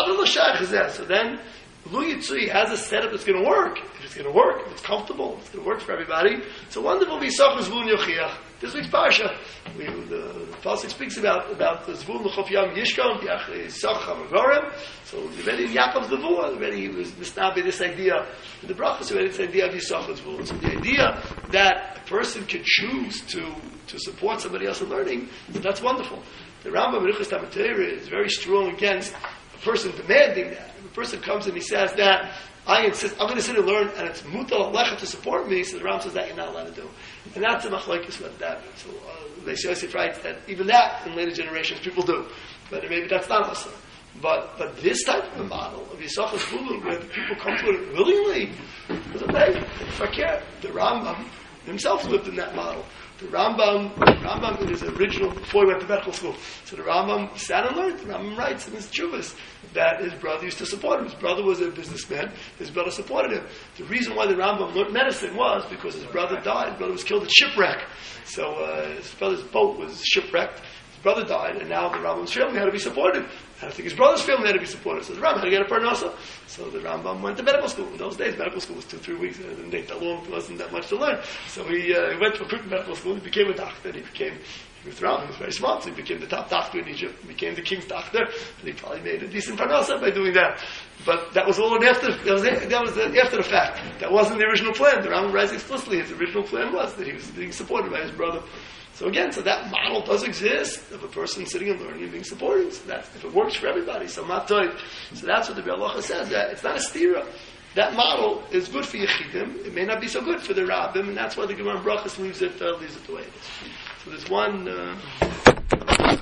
So then, Lu Yitzui has a setup that's going to work. If it's going to work, if it's comfortable, if it's going to work for everybody. So wonderful. V'yisach Zvulun Yochiach. This week's parsha, the pasuk speaks about the Zvulun L'chof Yam Yishkon Yisach Hamagorim. So already in Yaakov's Nevuah, already he was misnabe this idea. In the brachos, already this idea of Yisach Zvulun. So the idea that a person can choose to support somebody else in learning, so that's wonderful. The Rambam in Hilchos Talmud Torah is very strong against a person demanding that. If a person comes and he says that, I insist, I'm going to sit and learn, and it's mutal alecha to support me, so the Ram says that you're not allowed to do. And that's a machlokes with that. So Beis Yosef writes that even that in later generations people do. But maybe that's not also. But this type of a model of Yisachar Zvulun, where the people come to it willingly, is okay. The Rambam himself lived in that model. The Rambam in his original, before he went to medical school, so the Rambam sat and learned. The Rambam writes in his Chuvas that his brother used to support him. His brother was a businessman. His brother supported him. The reason why the Rambam learned medicine was because his brother died. His brother was killed at shipwreck. So his brother's boat was shipwrecked. His brother died, and now the Rambam's family had to be supported. And I think his brother's family had to be supported. So the Rambam had to get a parnasa. So the Rambam went to medical school. In those days, medical school was 2-3 weeks. It didn't take that long. It wasn't that much to learn. So he went to a quick medical school. He became a doctor. He was around. He was very smart. So he became the top doctor in Egypt. He became the king's doctor. And he probably made a decent parnasa by doing that. But that was all after. That was after the fact. That wasn't the original plan. The Rambam writes explicitly. His original plan was that he was being supported by his brother. So again, so that model does exist of a person sitting and learning and being supported. So that's, if it works for everybody, so matay. So that's what the Be'er Halacha says. That it's not a stira. That model is good for Yechidim. It may not be so good for the Rabbim, and that's why the Gemara Brachos leaves it the way it is. So there's one.